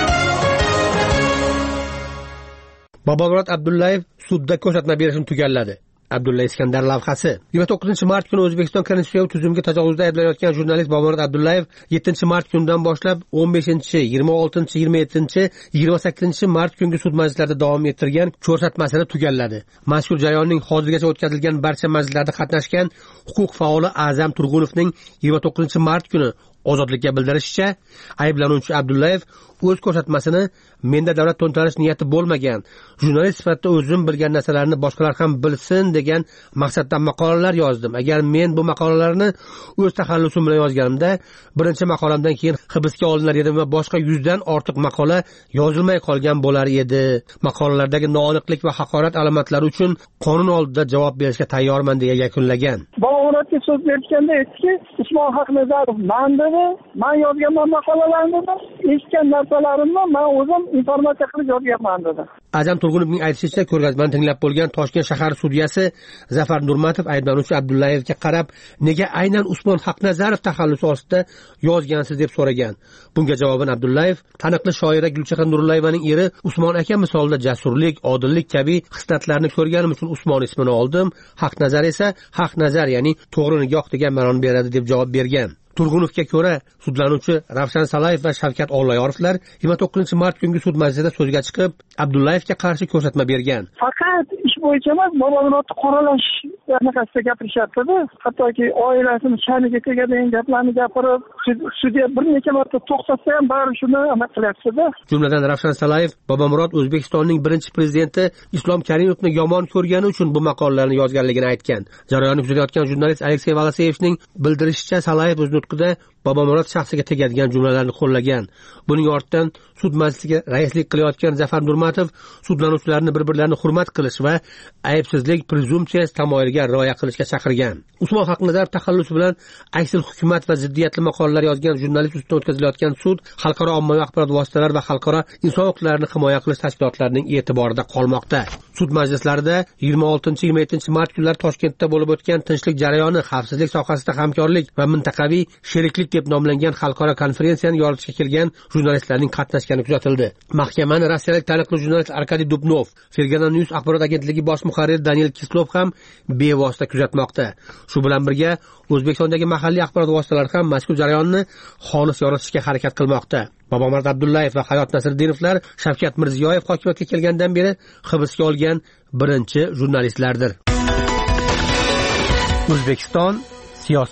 Bobomurod Abdullayev sudda ko'rsatma berishni tugalladi. Abdulla Iskandar lavhasi. 29-mart kuni O'zbekiston konstitutsiyaviy tuzumga tajovuzda ayblanayotgan jurnalist Bobomurod Abdullayev 7-mart kunidan boshlab 15, 26, 27, 28-mart kungi sud majlislarida davom ettirgan ko'rsatmasini tugalladi. Mazkur jarayonning hozirgacha o'tkazilgan barcha majlislarda qatnashgan huquq faoli A'zam Turg'unovning 29-mart kuni Ozodlikka bildirishicha, ayblanuvchi Abdullayev o'z ko'rsatmasini menda davlat to'ntarish niyati bo'lmagan, jurnalist sifatida o'zim bilgan narsalarni boshqalar ham bilsin degan maqsadda maqolalar yozdim. Agar men bu maqolalarni o'z taxallusim bilan yozganimda, birinchi maqolamdan keyin hibsga olinar edim va boshqa 100 dan ortiq maqola yozilmay qolgan bo'lar edi. Maqolalardagi noaniqlik va haqorat alomatlari uchun qonun oldida javob berishga tayyorman deya yakunlagan. Bobomurodga so'z berganda aytdiki, Usmon Haqnazarov man dedi, men yozgan maqolalarni eshitgan narsalarimni men o'zim informatsiya qilib yozganman dedi. A'zam Turg'unovning aytishicha, ko'rgazmani tinglab bo'lgan Toshkent shahar sudyasi Zafar Nurmatov ayblanuvchi Abdullayevga qarab, nega aynan Usmon Haqnazarov taxallusi ostida yozgansiz deb so'ragan. Bunga javoban Abdullayev taniqli shoira Gulchehra Nurillayevaning eri Usmon aka misolida jasurlik, odillik kabi xislatlarni ko'rganim uchun Usmon ismini oldim. Haqnazar esa haqnazar, ya'ni to'g'ri nigoh degan ma'noni beradi deb javob bergan. Turg'unovga ko'ra, sudlanuvchi Ravshan Salayev va Shavkat Olloyorovlar 29-mart kungi sud majlisida so'zga chiqib, Abdullayevga qarshi ko'rsatma bergan. Faqat ish bo'yicha emas, Bobomurodni qoralash anaqasida gapirishyapti-da. Hattoki oilasini sha'niga tegadigan gaplarni gapirib, sudya bir necha marta to'xtatsa ham bari shuni amal qilyapti-da. Jumladan Ravshan Salayev Bobomurod O'zbekistonning birinchi prezidenti Islom Karimovni yomon ko'rgani uchun bu maqolalarni yozganligini aytgan. Jarayonni kuzatayotgan jurnalist Aleksey Valaseyevning bildirishicha, Salayev o'z nutqida Bobomurod shaxsiga tegadigan jumlalarni qo'llagan. Buning ortidan sud majlisiga raislik qilayotgan Zafar Nurmatov sudlanuvchilarni bir-birlarini hurmat qilish va aybsizlik prezumsiyasi tamoyiliga rioya qilishga chaqirgan. Usmon Haqnazarov taxallusi bilan aksil hukumat va ziddiyatli maqolalar yozgan jurnalist ustidan o'tkazilayotgan sud xalqaro ommaviy axborot vositalari va xalqaro inson huquqlarini himoya qilish tashkilotlarining e'tiborida qolmoqda. Sud majlislarida 26-27 mart kunlari Toshkentda bo'lib o'tgan tinchlik jarayoni, xavfsizlik sohasida hamkorlik va mintaqaviy sheriklik deb nomlangan xalqaro konferensiyani yoritishga kelgan jurnalistlarning qatnashgani kuzatildi. Mahkamani rossiyalik taniqli jurnalist Arkadiy Dubnov, Fergana News axborot agentligi bosh muharriri Daniel Kislov ham bevosita kuzatmoqda. Shu bilan birga O'zbekistondagi mahalliy axborot vositalari ham mazkur jarayonni xolis yoritishga harakat qilmoqda. Bobomurod Abdullayev va Hayot Nasriddinovlar Shavkat Mirziyoyev hokimiyatga kelgandan beri hibsga olgan birinchi jurnalistlardir. O'zbekiston siyosat.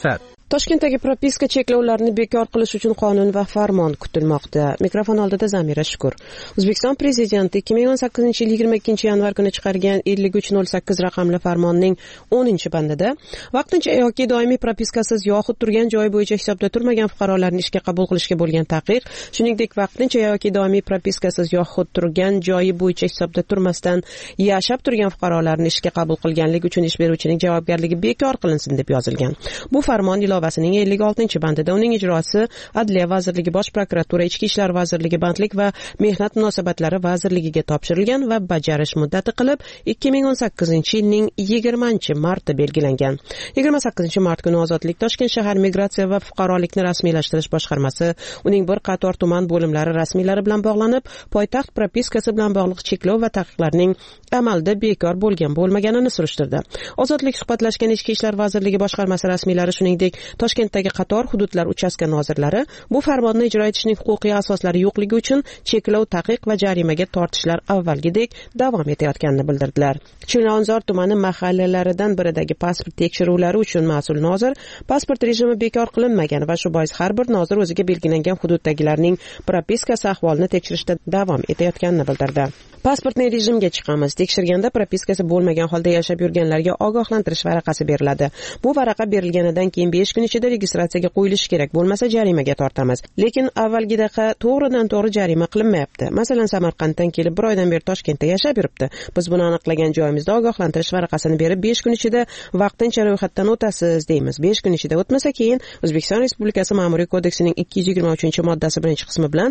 Toshkentdagi propiska cheklovlarini bekor qilish uchun qonun va farmon kutilmoqda. Mikrofon oldida Zamira Shukur. O'zbekiston Prezidenti 2018 yil 22 yanvar kuni chiqargan 5308 raqamli farmonning 10-bandida vaqtincha yoki doimiy propiskasiz yoxud turgan joyi bo'yicha hisobda turmagan fuqarolarni ishga qabul qilishga bo'lgan taqiq, shuningdek vaqtincha yoki doimiy propiskasiz yoxud turgan joyi bo'yicha hisobda turmasdan yashab turgan fuqarolarni ishga qabul qilganlik uchun ish beruvchining javobgarligi bekor qilinsin deb yozilgan. Bu farmon ilovasining 56-bandida uning ijrosi Adliya vazirligi, Bosh prokuratura, Ichki ishlar vazirligi, Bandlik va Mehnat munosabatlari vazirligiga topshirilgan va bajarish muddati qilib 2018-yilning 20-marti belgilangan. 28-mart kuni Ozodlik Toshkent shahar migratsiya va fuqarolikni rasmiylashtirish boshqarmasi uning bir qator tuman bo'limlari rasmiylari bilan bog'lanib, poytaxt propiskasi bilan bog'liq cheklov va taqiqlarning amalda bekor bo'lmaganini surishtirdi. Ozodlik suhbatlashgan Ichki ishlar vazirligi boshqarmasi rasmiylari, shuningdek Toshkentdagi qator hududlar uchastka nozirlari bu farmonni ijro etishning huquqiy asoslari yo'qligi uchun cheklov, taqiq va jarimaga tortishlar avvalgidek davom etayotganini bildirdilar. Chilonzor tumani mahallalaridan biridagi pasport tekshiruvlari uchun mas'ul nozir pasport rejimi bekor qilinmagan va shu bois har bir nozir o'ziga belgilangan hududdagilarning propiskasi ahvolini tekshirishda davom etayotganini bildirdi. Pasportning rejimga chiqamiz. Tekshirganda propiskasi bo'lmagan holda yashab yurganlarga ogohlantirish varaqasi beriladi. Bu varaqa berilganidan keyin 5 kun ichida registratsiyaga qo'yilishi kerak, bo'lmasa jarimaga tortamiz. Lekin avvalgidaqa to'g'ridan-to'g'ri jarima qilinmayapti. Masalan, Samarqanddan kelib 1 oydan beri Toshkentda yashab yuribdi. Biz buni aniqlagan joyimizda ogohlantirish varaqasini berib 5 kun ichida vaqtincha ro'yxatdan o'tasiz deymiz. 5 kun ichida o'tmasa keyin O'zbekiston Respublikasi Ma'muriy kodeksining 223-moddasi 1-qismi bilan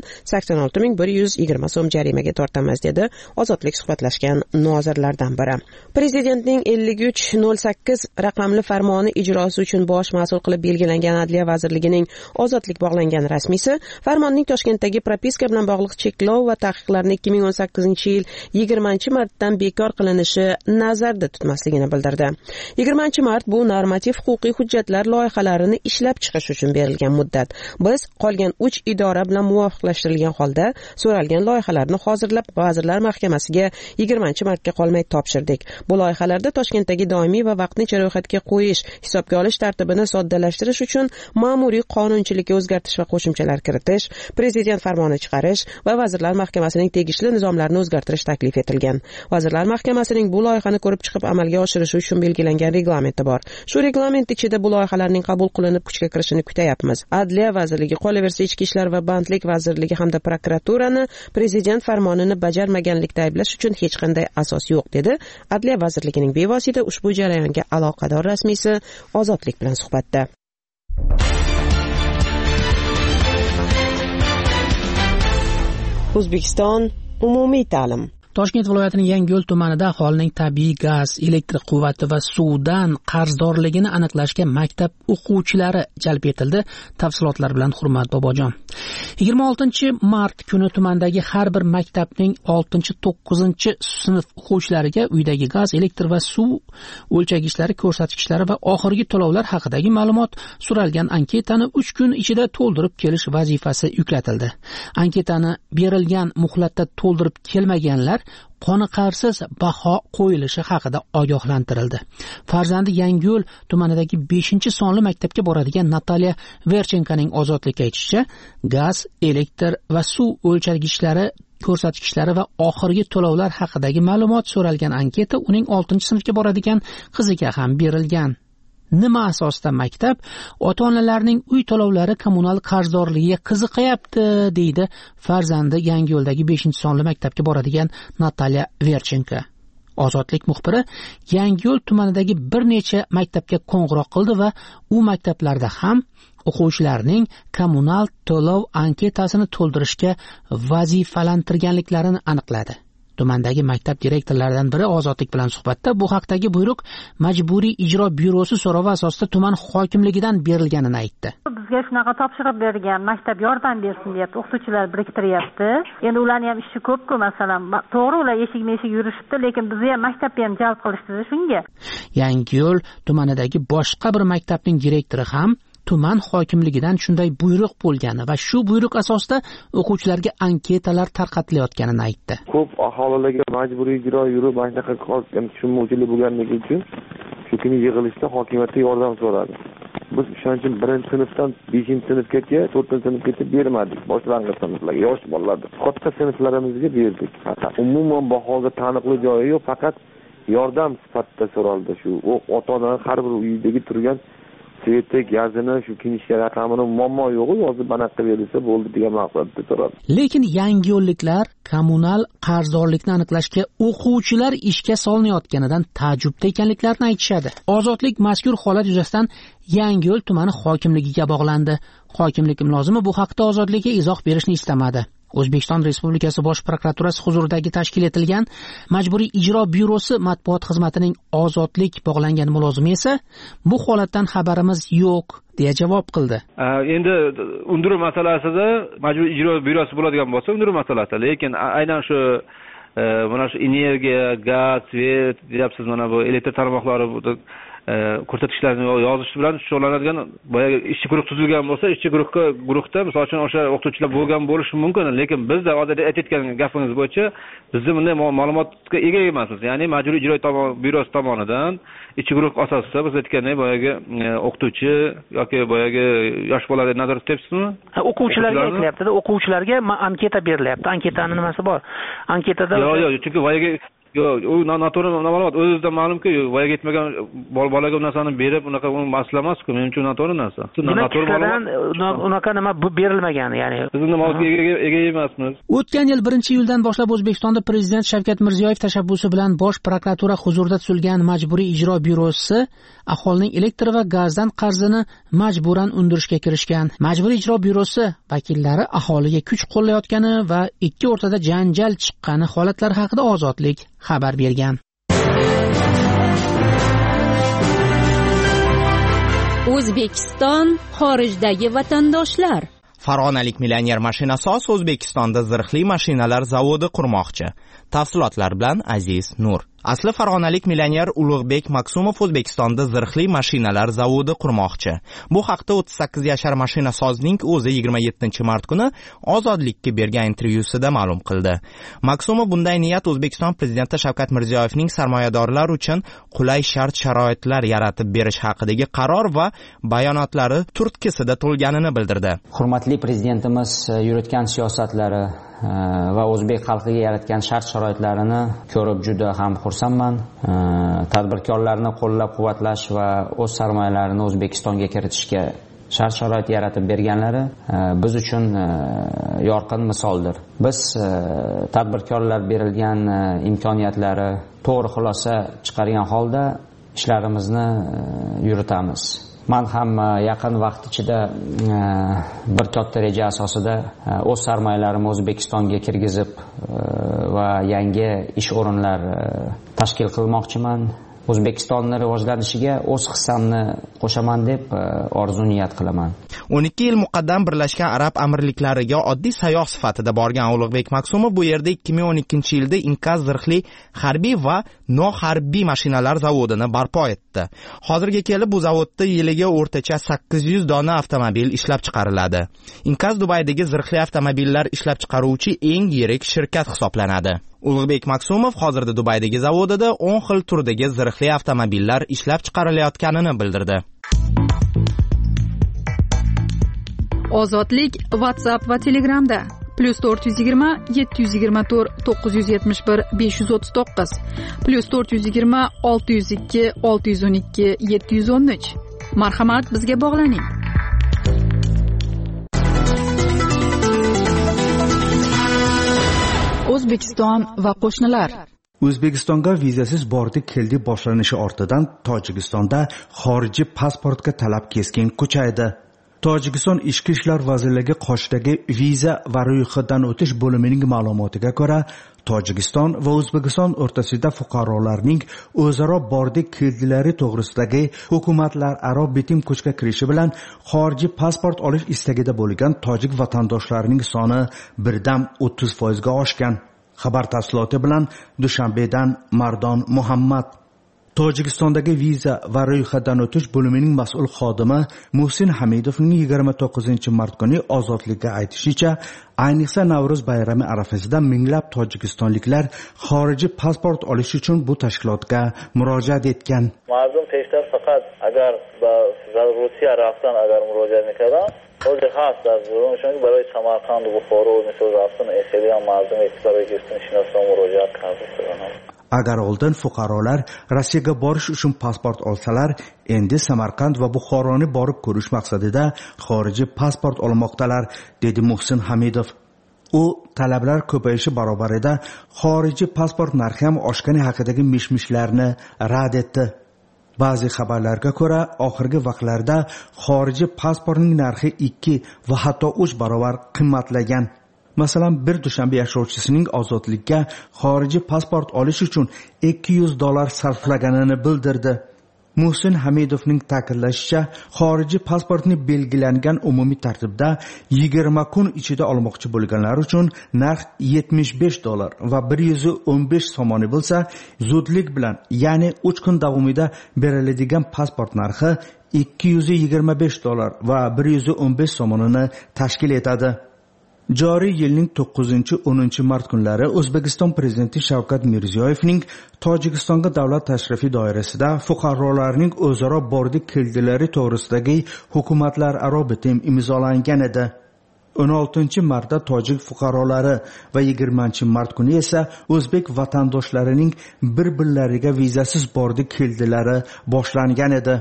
86120 so'm jarimaga tortamiz dedi Ozodlik suhbatlashgan nozirlardan biri. Prezidentning 5308 raqamli farmoni ijrosi uchun bosh mas'ul qilib belgilangan Adliya vazirligining Ozodlik bog'langan rasmiysi farmonning Toshkentdagi propiska bilan bog'liq cheklov va taqiqlarni 2018-yil 20-martdan bekor qilinishi nazarda tutmasligini bildirdi. 20-mart bu normativ huquqiy hujjatlar loyihalarini ishlab chiqish uchun berilgan muddat. Biz qolgan 3 idora bilan muvofiqlashtirilgan holda so'ralgan loyihalarni hozirlab Vazirlar Mahkamasiga 20-martga qolmay topshirdik. Bu loyihalarda Toshkentdagi doimiy va vaqtincha ro'yxatga qo'yish, hisobga olish tartibini soddalashtirish uchun ma'muriy qonunchilikka o'zgartish va qo'shimchalar kiritish, prezident farmoni chiqarish va Vazirlar Mahkamasining tegishli nizomlarini o'zgartirish taklif etilgan. Vazirlar Mahkamasining bu loyihani ko'rib chiqib amalga oshirishi uchun belgilangan reglamenti bor. Shu reglament ichida bu loyihalarning qabul qilinib kuchga kirishini kutayapmiz. Adliya vazirligi, qolaversa Ichki ishlar va Bandlik vazirligi hamda prokuraturani prezident farmonini bajarmaganlikda ayblash uchun hech qanday asos yo'q, dedi Adliya vazirligining bevosita ushbu jarayonga aloqador rasmiysi Ozodlik bilan suhbatda. O'zbekiston umumiy ta'lim. Toshkent viloyatining Yangiyo'l tumanida aholining tabiiy gaz, elektr quvvati va suvdan qarzdorligini aniqlashga maktab o'quvchilari jalb etildi. Tafsilotlar bilan Hurmat Bobojon. 26-mart kuni tumandagi har bir maktabning 6-9-sinf o'quvchilariga uydagi gaz, elektr va suv o'lchagichlari, ko'rsatkichlari va oxirgi to'lovlar haqidagi ma'lumot so'ralgan anketani 3 kun ichida to'ldirib kelish vazifasi yuklatildi. Anketani berilgan muhlatda to'ldirib kelmaganlar qoniqarsiz baho qo'yilishi haqida ogohlantirildi. Farzandi Yangiyo'l tumanidagi 5-sonli maktabga boradigan Natalya Verchenkaning Ozodlikka aytishicha, gaz, elektr va suv o'lchagichlari, ko'rsatkichlari va oxirgi to'lovlar haqidagi ma'lumot so'ralgan anketa uning 6-sinfga boradigan qiziga ham berilgan. Nima asosda maktab ota-onalarning uy to'lovlari, kommunal qarzdorligiga qiziqayapti, deydi farzandi Yangiyo'ldagi 5-sonli maktabga boradigan Natalya Verchenka. Ozodlik muxbiri Yangiyo'l tumanidagi bir necha maktabga qo'ng'iroq qildi va u maktablarda ham o'quvchilarning kommunal to'lov anketasini to'ldirishga vazifalantirganliklarini aniqladi. Tumandagi maktab direktorlaridan biri Ozodlik bilan suhbatda bu haqdagi buyruq Majburiy ijro byurosi so'rovi asosida tuman hokimligidan berilganini aytdi. Bizga shunaqa topshiriq bergan, maktab yordam bersin deb o'qituvchilar biriktiryapti. Endi ularning ham ishi ko'p-ku, masalan, to'g'ri ular eshik-meshik yurishibdi, lekin bizni ham maktabga ham jalb qilishdi shunga. Yangiyo'l tumanidagi boshqa bir maktabning direktori ham tuman hokimligidan shunday buyruq bo'lgani va shu buyruq asosida o'quvchilarga anketalar tarqatilayotganini aytdi. Ko'p aholilarga majburiy ijro yurib, mana shunaqa tushunmovchilik bo'lganligi uchun shu kuni yig'ilishda hokimiyatdan yordam so'radi. biz o'shaning uchun 1-sinfdan 5-sinfgacha 4-sinfgacha bermadik boshlang'ich sinflarga yosh bolalarni katta sinflarimizga berdik. Faqat umuman bahoga taniqli joyi yo'q, faqat yordam sifatida so'raldi. Shu ota-onalar har bir uydagi turgan sveti gazini shu kinishga raqamini muammo yo'q, yozib anaqa berilsa bo'ldi degan maqsadda so'radi. Lekin yangi yo'lliklar kommunal qarzdorlikni aniqlashga o'quvchilar ishga solinayotganidan taajjubda ekanliklarini aytishadi. Ozodlik mazkur holat yuzasidan Yangiyo'l tumani hokimligiga bog'landi. Hokimlik mulozimi bu haqda Ozodlikka izoh berishni istamadi. O'zbekiston Respublikasi Bosh prokuraturasi huzuridagi tashkil etilgan Majburiy ijro byurosi matbuot xizmatining Ozodlik bog'langan mulozimi esa bu holatdan xabarimiz yo'q deya javob qildi. Endi undiruv masalasida Majburiy ijro byurosi bo'ladigan bo'lsa, undiruv masalasi, lekin aynan shu mana shu energiya, gaz, svet, deyapsiz, mana bu elektr tarmoqlari ko'rsatkichlarni yozish bilan shug'ullanadigan boyagi ishchi guruh tuzilgan bo'lsa, ishchi guruhda misol uchun o'sha o'qituvchilar bo'lgan bo'lishi mumkin, lekin bizda hozir aytayotgan gapingiz bo'yicha biz bunday ma'lumotga ega emasmiz. Ya'ni Majburiy ijro byurosi tomonidan ishchi guruh asosida biz aytgandek boyagi o'qituvchi yoki boyagi yosh bolalarni nazorat etyapsizmi? O'quvchilarga aytilyapti-da, o'quvchilarga anketa berilyapti. Anketani nimasi bor? Anketada yo'q, chunki boyagi u noto'g'ri ma'lumot. O'zingizdan ma'lumki, voyaga yetmagan bolaga bu narsani berib, unaqa masala emas-ku. Men uchun noto'g'ri narsa. Noto'g'ri ma'lumot. Unaqa nima berilmagan, ya'ni. Biz ma'lumotga ega emasmiz. O'tgan yil 1-iyuldan boshlab O'zbekistonda Prezident Shavkat Mirziyoyev tashabbusi bilan Bosh prokuratura huzurida tuzilgan Majburiy ijro byurosi aholining elektr va gazdan qarzini majburan undirishga kirishgan. Majburiy ijro byurosi vakillari aholiga kuch qo'llayotgani va ikki o'rtada janjal chiqqani holatlari haqida Ozodlik xabar bergan. O'zbekiston xorijdagi vatandoshlar. Farg'onalik millioner mashinasoz O'zbekistonda zirhli mashinalar zavodi qurmoqchi. Tafsilotlar bilan Aziz Nur. Asli farg'onalik millioner Ulug'bek Maksumov O'zbekistonda zirhli mashinalar zavodi qurmoqchi. Bu haqda 38 yashar mashinasozning o'zi 27-mart kuni Ozodlikka bergan intervyusida ma'lum qildi. Maksumov bunday niyat O'zbekiston prezidenti Shavkat Mirziyoyevning sarmoyadorlar uchun qulay shart-sharoitlar yaratib berish haqidagi qaror va bayonotlari turtkisida to'lganini bildirdi. Hurmatli prezidentimiz yuritgan siyosatlari va o'zbek xalqiga yaratgan shart-sharoitlarini ko'rib juda ham xursandman. Tadbirkorlarni qo'llab-quvvatlash va o'z sarmoyalarini O'zbekistonga kiritishga shart-sharoit yaratib berganlari biz uchun yorqin misoldir. Biz tadbirkorlar berilgan imkoniyatlari to'g'ri xulosa chiqargan holda ishlarimizni yuritamiz. Men ham yaqin vaqt ichida bir katta reja asosida o'z sarmoyalarimni O'zbekistonga kirgizib va yangi ish o'rinlar tashkil qilmoqchiman. O'zbekistonni rivojlanishiga o'z hissamni qo'shaman deb orzu niyat qilaman. 12 yil muqaddam Birlashgan Arab Amirliklariga oddiy sayyoh sifatida borgan Ulug'bek Maksumov bu yerda 2012-yilda Inkaz zirhli harbiy va noharbiy mashinalar zavodini barpo etdi. Hozirga kelib bu zavodda yiliga o'rtacha 800 dona avtomobil ishlab chiqariladi. Inkaz Dubaydagi zirhli avtomobillar ishlab chiqaruvchi eng yirik shirkat hisoblanadi. Ulug'bek Maksumov hozirda Dubaydagi zavodida 10 xil turdagi zirhli avtomobillar ishlab chiqarilayotganini bildirdi. Ozodlik WhatsApp va Telegramda +420 724 971 539 +420 602 612 713. Marhamat, bizga bog'laning. O'zbekiston va qo'shnilar. O'zbekistonga vizasiz bordi keldi boshlanishi ortidan Tojikistonda xorijiy pasportga talab keskin kuchaydi. Tojikiston Ichki ishlar vazirligi Qoshdagi viza va ro'yxatdan o'tish bo'limining ma'lumotiga ko'ra, Tojikiston va O'zbekiston o'rtasida fuqarolarning o'zaro bordi keldilari to'g'risidagi hukumatlararo bitim kuchga kirishi bilan xorijiy pasport olish istagida bo'lgan tojik vatandoshlarining soni birdam 30% ga oshgan. Xabar tafsiloti bilan Dushanbedan Mardon Muhammad. Tojikistondagi viza va ro'yxatdan o'tish bo'limining mas'ul xodimi Muhsin Hamidovning 29-mart kuni ozodlikka aytishicha, ayniqsa Navro'z bayrami arafasida minglab tojikistonliklar xorijiy pasport olish uchun bu tashkilotga murojaat etgan. Ma'lum peşter fakat agar Rusiya raftan agar murojaat میکردن خیلی خاص از اونشون برای سمرقند و بخارا و مثل رفتن خیلی هم مردم برای گرفتن شناسنامه murojaat qilgan. Agar oldin fuqarolar Rossiyaga borish uchun pasport olsalar, endi Samarqand va Buxoroni borib ko'rish maqsadida xorijiy pasport olmoqdalar, dedi Muhsin Hamidov. U talablar ko'payishi barobarida xorijiy pasport narxi ham oshgani haqidagi mishmishlarni rad etdi. Ba'zi xabarlarga ko'ra, oxirgi vaqtlarda xorijiy pasportning narxi 2 va hatto 3 barobar qimmatlagan. Masalan, bir Dushanbe yashovchisining ozodlikka xorijiy pasport olish uchun $200 sarflaganini bildirdi. Muhsin Hamidovning ta'kidlashicha, xorijiy pasportni belgilangan umumiy tartibda 20 kun ichida olmoqchi bo'lganlar uchun narx $75 va 115 somoni bo'lsa, zudlik bilan, ya'ni 3 kun davomida beriladigan pasport narxi $225 va 115 somonini tashkil etadi. Joriy yilning 9-10 mart kunlari O'zbekiston prezidenti Shavkat Mirziyoyevning Tojikistonga davlat tashrifi doirasida fuqarolarning o'zaro bordi-keldilari to'g'risidagi hukumatlararo bitim imzolangan edi. 16-martda tojik fuqarolari va 20-mart kuni esa o'zbek vatandoshlarining bir-birlariga vizasiz bordi-keldilari boshlangan edi.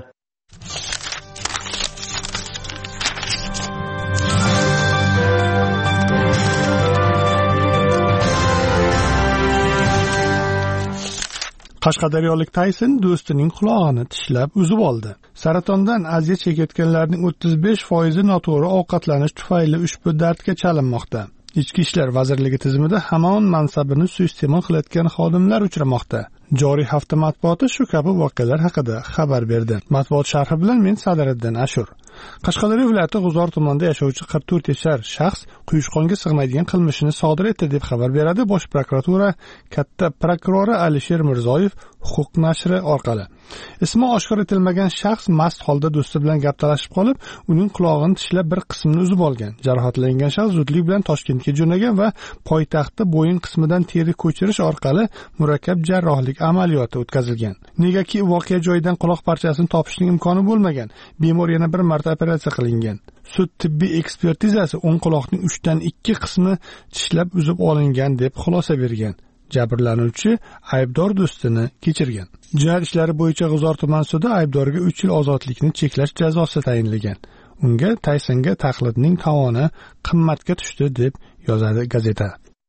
Qashqadaryolik Tayson do'stining qulog'ini tishlab uzib oldi. Saratondan aziyat chekayotganlarning 35% noto'g'ri ovqatlanish tufayli ushbu dardga chalinmoqda. Ichki ishlar vazirligi tizimida hamon mansabini suiiste'mol qilayotgan xodimlar uchramoqda. Joriy hafta matbuoti shu kabi voqealar haqida xabar berdi. Matbuot sharhi bilan men Sadiriddin Ashur. Qashqadaryo viloyati G'uzor tumanida yashovchi 44 yashar shaxs quyushqonga sig'maydigan qilmishini sodir etdi deb xabar beradi Bosh prokuratura katta prokurori Alisher Mirzoyev huquq nashri orqali. Ismi oshkor etilmagan shaxs mast holda do'sti bilan gap talashib qolib, uning qulog'ini tishlab bir qismini uzib olgan. Jarohatlangan shaxs zudlik bilan Toshkentga jo'nagan va poytaxtda bo'yin qismidan teri ko'chirish orqali murakkab jarrohlik amaliyoti o'tkazilgan. Negaki voqea joyidan quloq parchasini topishning imkoni bo'lmagan. Bemor yana bir marta operatsiya qilingan. Sud tibbiy ekspertizasi o'ng quloqning 3dan 2 qismi tishlab uzib olingan deb xulosa bergan. Jabrlanuvchi aybdor do'stini kechirgan. Jinoyat ishlari bo'yicha G'uzor tuman sudi aybdorga 3 yil ozodlikni cheklash jazosi tayinlagan. Unga Taysonga taqlidning tovoni qimmatga tushdi deb yozadi gazeta.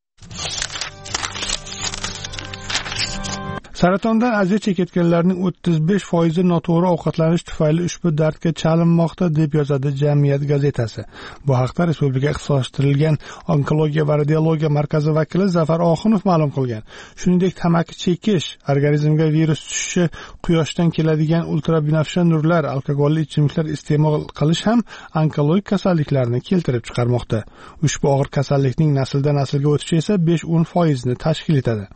Saratondan aziyat chekayotganlarning 35% noto'g'ri ovqatlanish tufayli ushbu dardga chalinmoqda deb yozadi Jamiyat gazetasi. Bu haqda Respublika ixtisoslashtirilgan onkologiya va radiologiya markazi vakili Zafar Oxunov ma'lum qilgan. Shuningdek, tamaki chekish, organizmga virus tushishi, quyoshdan keladigan ultrabinafsha nurlar, alkogolli ichimliklar iste'mol qilish ham onkologik kasalliklarni keltirib chiqarmoqda. Ushbu og'ir kasallikning nasldan naslga o'tishi esa 5-10% ni tashkil etadi.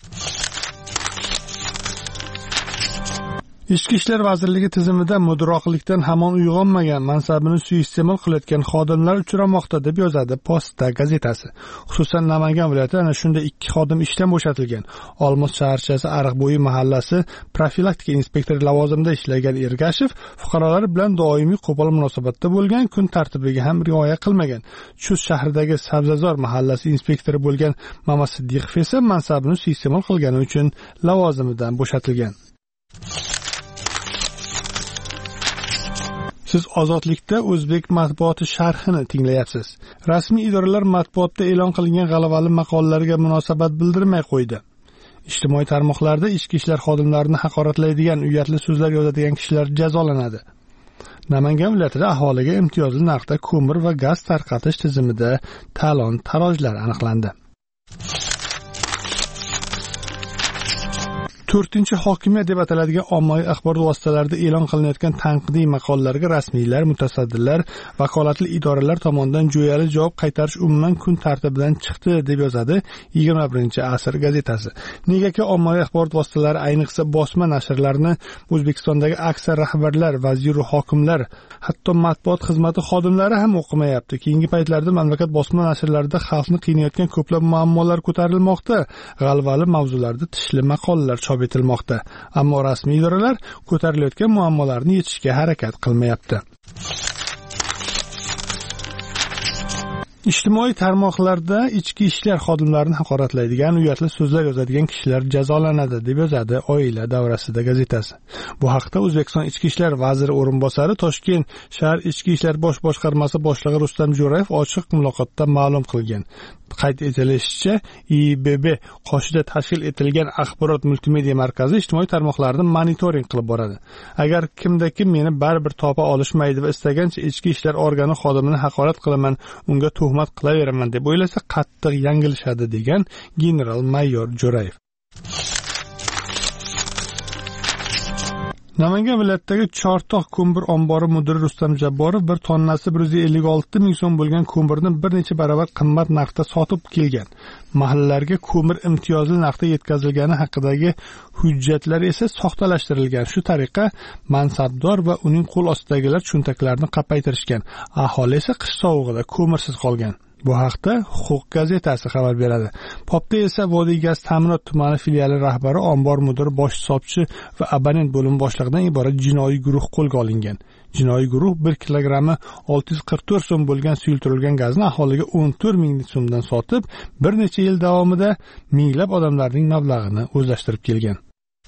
Ichki ishlar vazirligi tizimida mudroqlikdan hamon uyg'onmagan, mansabini suiiste'mol qilayotgan xodimlar uchramoqda deb yozadi Posta gazetasi. Xususan Namangan viloyatida ana shunday 2 xodim ishdan bo'shatilgan. Olmos shaharchasi Ariqbo'yi mahallasi profilaktika inspektori lavozimida ishlagan Ergashev fuqarolar bilan doimiy qo'pol munosabatda bo'lgan, kun tartibiga ham rioya qilmagan. Chust shahridagi Sabzazor mahallasi inspektori bo'lgan Mamasiddiqov esa mansabini suiiste'mol qilgani uchun lavozimidan bo'shatilgan. Siz ozodlikda o'zbek matbuoti sharhini tinglayapsiz. Rasmiy idoralar matbuotda e'lon qilingan g'alabali maqolalarga munosabat bildirmay qo'ydi. Ijtimoiy tarmoqlarda ichki ishlar xodimlarini haqoratlaydigan, uyatli so'zlar yozadigan kishilar jazolanadi. Namangan viloyatida aholiga imtiyozli narxda ko'mir va gaz tarqatish tizimida talon-tarojlar aniqlandi. 4-chi hokimiyat deb ataladigan ommaviy axborot vositalarida e'lon qilinayotgan tanqidiy maqolalarga rasmiylar, mutasaddilar, vakolatli idoralar tomonidan jo'yali javob qaytarish umuman kun tartibidan chiqdi deb yozadi 21-asr gazetasi. Negaki ommaviy axborot vositalari, ayniqsa bosma nashrlarni O'zbekistondagi aksar rahbarlar, vazir va hokimlar, hatto matbuot xizmati xodimlari ham o'qimayapti. Keyingi paytlarda mamlakat bosma nashrlarida xalqni qiynayotgan ko'plab muammolar ko'tarilmoqda, g'alvali mavzularda tishli maqolalar chop etilmoqda. Ammo rasmiy idoralar ko'tarilayotgan muammolarni yechishga harakat qilmayapti. Ijtimoiy tarmoqlarda ichki ishlar xodimlarini haqoratlaydigan, uyatli so'zlar yozadigan kishilar jazolanadi deb yozadi Oila davrasida gazetasi. Bu haqda O'zbekiston Ichki ishlar vaziri o'rinbosari Toshkent shahar ichki ishlar bosh boshqarmasi boshlig'i Rustam Jo'rayev ochiq muloqotda ma'lum qilgan. Qayd etilishicha, IBB qoshida tashkil etilgan axborot multimedia markazi ijtimoiy tarmoqlarni monitoring qilib boradi. Agar kimda kim meni baribir topa olishmaydi va istagancha ichki ishlar organi xodimini haqorat qilaman, unga tuhmat qilaveraman deb o'ylasa qattiq yanglishadi, degan general-mayor Jo'rayev. Namangan viloyatidagi Chortoq ko'mir ombori mudiri Rustam Jabborov 1 tonnasi 156 ming so'm bo'lgan ko'mirni bir necha barobar qimmat narxda sotib kelgan. Mahallalarga ko'mir imtiyozli narxda yetkazilgani haqidagi hujjatlar esa soxtalashtirilgan. Shu tariqa mansabdor va uning qo'l ostidagilar cho'ntaklarini qapaytirishgan. Aholi esa qish sovug'ida ko'mirsiz qolgan. Bu haqda Huquq gazetasi xabar beradi. Popda esa Vodiy gaz ta'minot tumani filiali rahbari, ombor mudiri, bosh hisobchi va abonent bo'limi boshlig'idan iborat jinoiy guruh qo'lga olingan. Jinoiy guruh 1 kilogrammi 644 so'm bo'lgan suyultirilgan gazni aholiga 14 ming so'mdan sotib, bir necha yil davomida minglab odamlarning mablag'ini o'zlashtirib kelgan.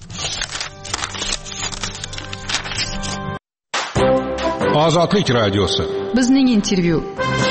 Ozodlik radiosi. Bizning intervyu.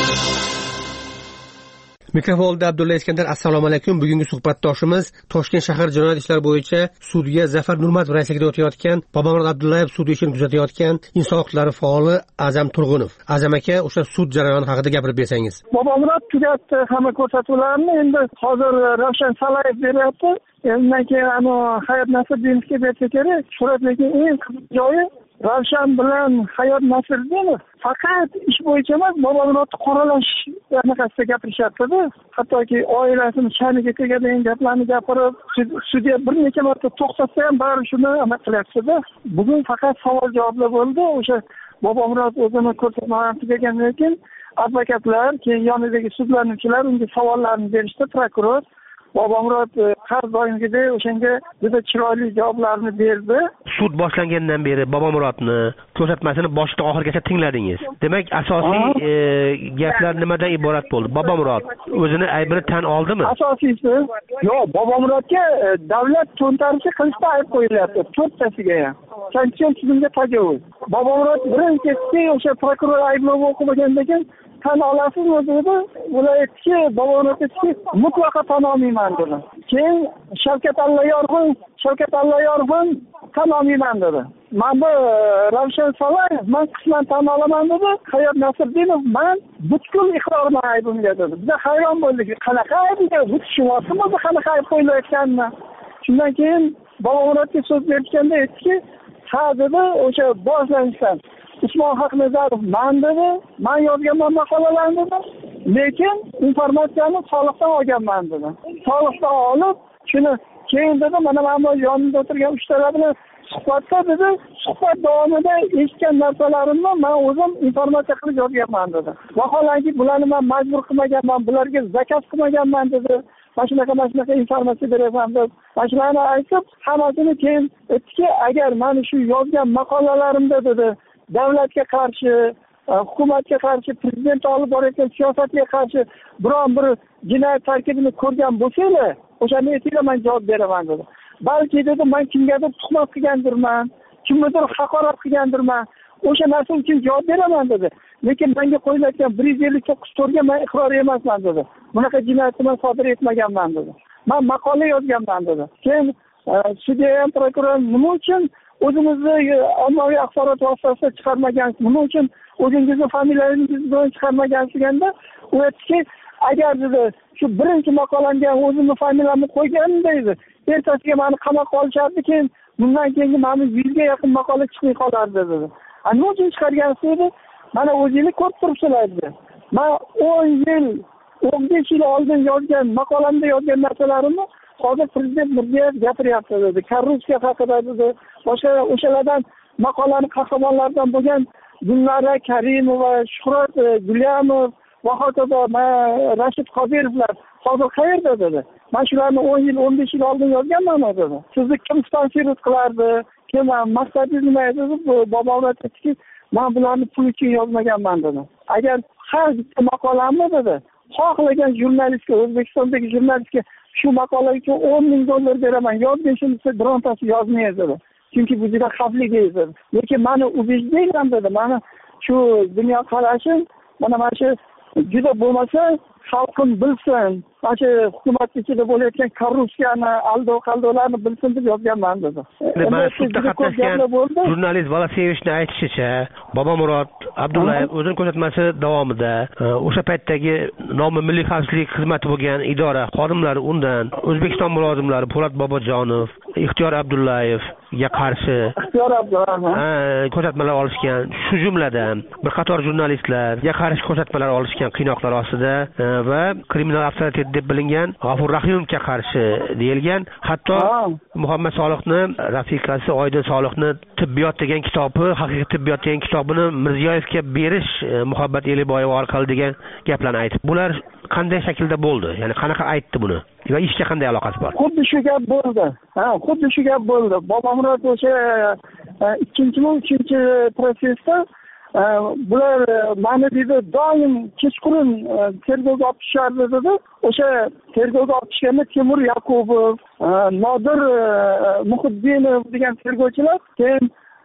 Mikrofonda Abdulla Iskandar. Assalomu alaykum. Bugungi suhbatdoshimiz Toshkent shahar jinoyat ishlar bo'yicha sudga Zafar Nurmatov raisligida o'tayotgan, Bobomurod Abdullayev sud ishini kuzatayotgan inson huquqlari faoli Azam Turg'unov. Azam aka, o'sha sud jarayoni haqida gapirib bersangiz. Bobomurod tugatdi hamma ko'rsatuvlarni, endi hozir Ravshan Salayev beryapti. Undan keyin Hayot Nasrdinovga bersa kerak. Suratdagi eng qiziq joyi Ravshan bilan Hayot Nasrdinovich faqat ish bo'yicha emas, Bobomurodni qoralash anaqasida gapirishyapti-da. Hattoki oilasini sha'niga tegadigan gaplarni gapirib, sudya bir necha marta to'xtatsa ham bari shuni amal qilyapti-da. Bugun faqat savol-javoblar bo'ldi. O'sha Bobomurod o'zini ko'rsatmalarni tugagandan keyin advokatlar, keyin yonidagi sudlanuvchilar unga savollarni berishdi, prokuror. Bobomurod har doimgidek o'shanga juda chiroyli javoblarni berdi. Sud boshlangandan beri Bobomurodni ko'rsatmasini boshidan oxirigacha tingladingiz. Demak, asosiy gaplar nimadan iborat bo'ldi? Bobomurod o'zini aybini tan oldimi? Asosiysi, yo'q, Bobomurodga davlat to'ntarishi qilishda ayb qo'yilyapti, 4tasiga ham. Sanksiyon tizimiga tajovuz. Bobomurod birinchisi o'sha prokuror ayblov o'qimagandan keyin tan olasizmi dedi. Ular aytdiki, Bobomurodga mutlaqo tan olmayman dedi. Keyin Shavkat Allayorov tan olmayman dedi. Mana Ravshan Salayev men qisman tan olaman dedi. Hayot Nasrdinovich men butkul iqrorman aybimga dedi. Biz hayron bo'ldik. Qanaqa aybiga bu tushunasizmi, bu qanaqa ayb qo'yilayotganini. Shundan keyin Bobomurodga so'z berganda aytdiki, ha dedi, o'sha boshlanishdan Usmon Haqnazarov men dedi, men yozganman maqolalarni dedi, lekin informatsiyani soliqdan olganman dedi. Soliqdan olib, shuni keyin dedi, mana men yonimda o'tirgan 3 talar bilan suhbatda dedi, suhbat davomida eshitgan narsalarimni men o'zim informatsiya qilib yozganman dedi. Vaholanki bularni men majbur qilmaganman, bularga zakaz qilmaganman dedi. Mana shunaqa informatsiya beraman deb, mana shularni aytib, hammasini keyin aytdiki, agar men shu yozgan maqolalarimda dedi, davlatga qarshi, hukumatga qarshi, prezident olib borayotgan siyosatga qarshi biron bir jinoyat tarkibini ko'rgan bo'lsanglar, o'shani aytinglar, men javob beraman dedi. Balki dedi, men kimgadir tuhmat qilgandirman, kimnidir haqorat qilgandirman, o'sha narsa uchun javob beraman dedi. Lekin menga qo'yilayotgan 159 to'rga men iqror emasman dedi. Bunaqa jinoyatni men sodir etmaganman dedi. Men maqola yozganman dedi. Keyin sudya ham prokuror nima uchun o'zingizni ommaviy axborot vositasida chiqarmagansiz, nima uchun o'zingizni familiyangiz bilan chiqarmagansiz deganda, u aytdiki, agar dedi shu birinchi maqolamga o'zimni familiyamni qo'yganimda edi, ertasiga meni qamoqqa olishardi, keyin bundan keyingi mana 100 ga yaqin maqola chiqmay qolardi dedi. Nima uchun chiqargansiz edi? Mana o'zingiz ko'rib turibsizlar dedi. Men 15 yil oldin yozgan maqolamda yozgan narsalarimni hozir prezident Mirziyoyev gapiryapti dedi. Korrupsiya haqida dedi. Boshqa o'shalardan maqolaning qahramonlaridan bo'lgan Gulnora Karimova, Shuhrat Gulyamov va hokazo Rashid Qodirovlar hozir qayerda dedi. Men shularni 10 yil, 15 yil oldin yozganman dedi. Sizni kim sponsor qilardi? Kim maqsadingiz nima edi? Bobom aytdiki, men bularni pul uchun yozmaganman dedi. Agar har bitta maqolamni dedi, xohlagan jurnalistga, O'zbekistondagi jurnalistga shu maqola uchun $10,000 beraman, yozgin desa birontasi yozmaydi dedi. Chunki bu juda xavfli edi. Lekin meni ubejdeniyam dedi, meni shu dunyo qarashim, mana shu juda bo'lmasa xalqim bilsin, mana shu hukumat ichida bo'layotgan korrupsiyani, aldov-qaldovlarni bilsin deb yozganman dedi. Mana sudda qatnashgan jurnalist Valasevichning aytishicha, Bobomurod Abdullayev o'zining ko'rsatmasi davomida o'sha paytdagi nomi Milliy xavfsizlik xizmati bo'lgan idora xodimlari undan O'zbekiston mulozimlari Po'lat Bobojonov, Ixtiyor Abdullayevga qarshi ko'rsatmalar olishgan, shu jumladan bir qator jurnalistlarga qarshi ko'rsatmalar olishgan qiynoqlar ostida va kriminal avtoritet deb bilingan G'afur Rahimovga qarshi deyilgan. Hatto Muhammad Solihni rafiqasi Oydin Solihni Tibbiyot degan kitobi, haqiqiy tibbiyot degan kitobini Mirziyoyevga berish Muhabbat Eliboyeva orqali degan gaplarni aytib. Bular qanday shaklda bo'ldi? Ya'ni qanaqa aytdi buni? Va ishga qanday aloqasi bor? Xuddi shu gap bo'ldi. Xuddi shu gap bo'ldi. Bobomurod o'sha 2-3 prosesda bular meni dedi doim kechqurun tergovga olib tushardi dedi. O'sha tergovga olib tushganda Temur Yakubov, Nodir Muhiddinov degan tergovchilar, keyin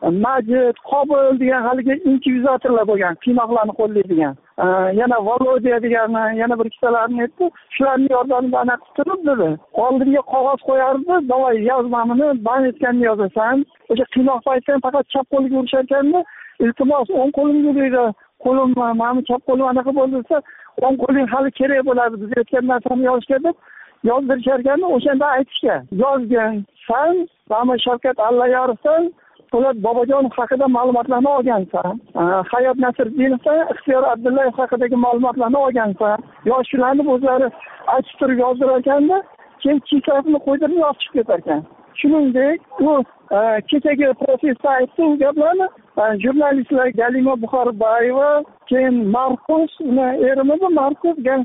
Majid Qobil degan haligi inkvizatorlar bo'lgan, qiynoqlarni qo'llaydigan. Yana Volodya degan yana bir ikkitalarni aytdi. Shularning yordamida anaqa turib dedi. Oldimga qog'oz qo'yardi, "Davay yozmamini, ben aytganini yozasan." O'sha qiynoq paytida faqat chap qo'liga urishar ekanda, iltimos o'ng qo'limga deydi. Qo'lim, meni chap qo'lim anaqa bo'ldi desa, o'ng qo'ling hali kerak bo'ladi, biz aytgan narsani yozishga deb yozdirishar ekanda, o'shanda aytishgan. Yozgan, sen mana Shavkat Allayorovdan Po'lat Bobojonov haqida ma'lumotlarni olgansan. Hayot Nasriddinov, Ixtiyor Abdullayev haqidagi ma'lumotlarni olgansan. Yosh shularni o'zlari aytib turib yozdirar ekanda, keyin chekasini qo'ydirib yozib ketar ekan. Shuningdek, u kechagi prosesda aytdi u gaplarni jurnalistlar Galima Buxorbayeva, keyin Markus, uni erimidi Markus, Gans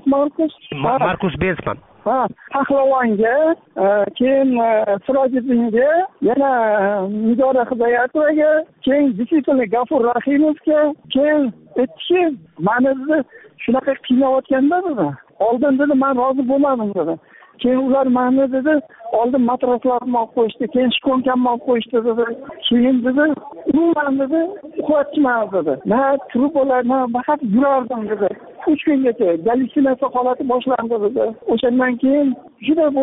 Markus Bensman. Pahlavonga, keyin Sirojiddinga, yana Nigora Hidoyatovaga, keyin disiplina G'afur Rahimovga, keyin aytdi, meni shunaqa qiynayotganda dedi. Oldin dedi, men rozi bo'lmadim dedi. Keyin ular meni dedi, oldin matraslarni olib qo'yishdi, keyin shkonkamni olib qo'yishdi dedi. Keyin dedi, umuman dedi, uxlatishmadi dedi. Men turib olarman, faqat yurardim dedi. 3 kungacha gallyutsinatsiya holati boshlandi dedi. O'shandan keyin juda bu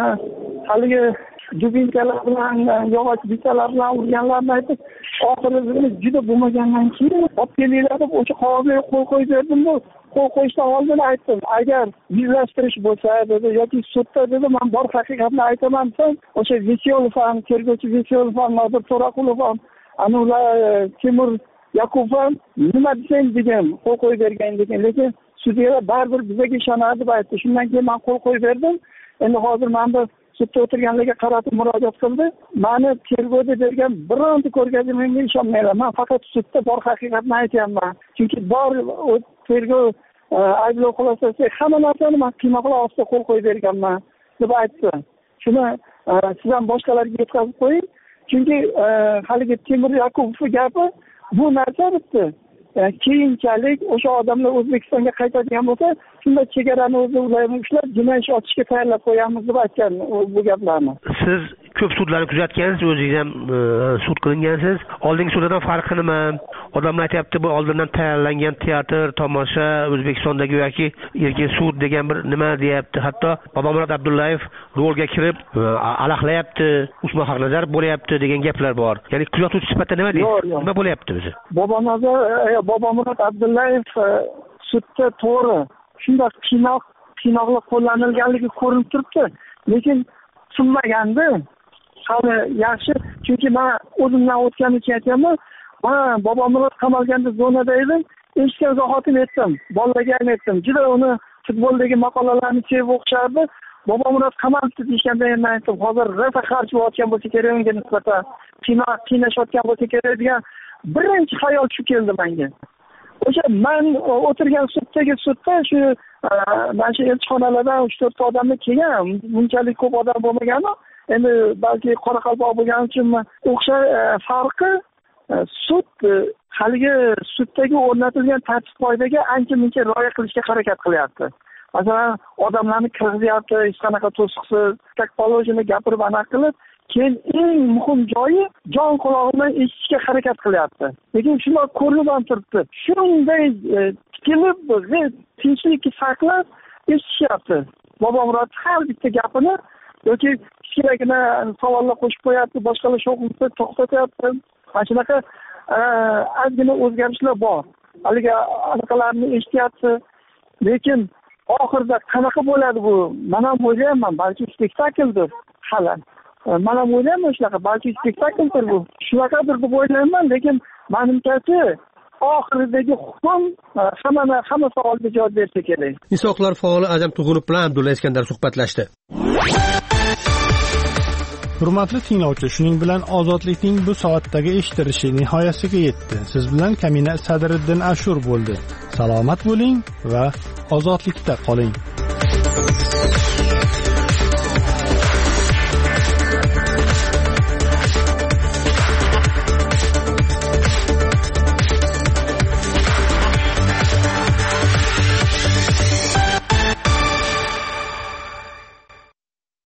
haligi dubinkalar bilan, yog'och bitalar bilan urganlarni aytib, oxirida juda bo'lmagandan keyin olib kelinglar deb o'sha qog'ozga qo'l qo'yib berdim. Qo'l qo'yishdan oldin aytdim, agar yuzlashtirish bo'lsa dedi yoki sudda dedi, men bor haqiqatni aytaman desam, o'sha Veselov ham, tergovchi Veselov ham, Nodir To'raqulov ham, ular Temur Yakubov ham nima desang degan qo'l qo'yib bergan degan, lekin sudyalar baribir bizga ishonadi deb aytdi. Shundan keyin men qo'l qo'yib berdim. Endi hozir menda sudda o'tirganlarga qaratib murojaat qildi. Meni tergovda bergan bironta ko'rgazmamga ishonmayman. Men faqat sudda bor haqiqatni aytyapman. Chunki bor tergov ayblov xulosasi hamma narsani men qiynoqlar ostida qo'l qo'yib berganman deb aytdi. Shuni siz ham boshqalarga yetkazib qo'ying. Chunki haligi Temur Yakupovning gapi bu narsa bitta. Keyinchalik o'sha odamlar O'zbekistonga qaytadigan bo'lsa, shunda chegarani o'zi ularni ushlab, jinoiy ish ochishga tayyorlab qo'yamiz deb aytgan bu gaplarni. Siz ko'p sudlarni kuzatgansiz, o'zingiz ham sud qilingansiz. Oldingi suddan farqi nima? Odamlar aytayapti, bu oldindan tayyorlangan teatr, tomosha, O'zbekistondagi yoki erkin sud degan bir nima deyapti. Hatto Bobomurod Abdullayev rolga kirib, alaqlayapti, Usmon Haqnazarov bo'lyapti degan gaplar bor. Ya'ni kuzatuvchi sifatida nima deysiz? Nima bo'lyapti o'zi? Bobomurod Abdullayev sudda to'g'ri shunday qiynoq qiynoqlar qo'llanilganligi ko'rinib turibdi, lekin tushunmagandi. Hali yaxshi, chunki men o'zimdan o'tgan uchun aytaman, men Bobomurod qamalganda zonada edim, eshitgan zahotim aytdim, bolalarga aytdim, juda uni futboldagi maqolalarni sevib o'qishardi. Bobomurod qamalibdi deganda men aytdim, hozir rosa qarshi bo'layotgan bo'lsa kerak, unga nisbatan qiynashayotgan bo'lsa kerak degan birinchi xayol shu keldi menga. O'sha men o'tirgan sudda shu mana shu elchixonalardan 3-4 odamni kelgan, bunchalik ko'p odam bo'lmagani, endi balki qoraqalpoq bo'lgani uchunmi o'xshash farqi sud haligi suddagi o'rnatilgan tartib-qoidaga ancha-muncha rioya qilishga harakat qilyapti. Masalan, odamlarni kirg'izyapti, hech qanaqa to'siqsiz, tak poложение gapirib anaqa qilib, keyin eng muhim joyi jon qulog'i bilan eshitishga harakat qilyapti. Lekin shular ko'rinib turibdi. Shunday tikilib, tinchlikni saqlab eshitishyapti. Bobomurod har bitta gapini yoki kichkinagina savollar qo'shib qo'yapti, boshqalar sho'xlikda to'xtatyapti. Mana shunaqa ozgina o'zgarishlar bor. Haligi anaqalarni eshityapti. Lekin oxirida qanaqa bo'ladi bu? Men ham o'ylayman, balki spektakldir hali. Men ham o'ylayman shunaqa, balki spektakldir bu. Shunaqadir deb o'ylayman, lekin menimcha oxiridagi hukm hamma savolga javob bersa kerak. Insoqlar faoli Azam Tug'unov bilan Abdulla Iskandar suhbatlashdi. Hurmatli tinglovchi, shuning bilan ozodlikning bu soatdagi eshitilishi nihoyasiga yetdi. Siz bilan Kamina Sadriddin Ashur bo'ldi. Salomat bo'ling va ozodlikda qoling.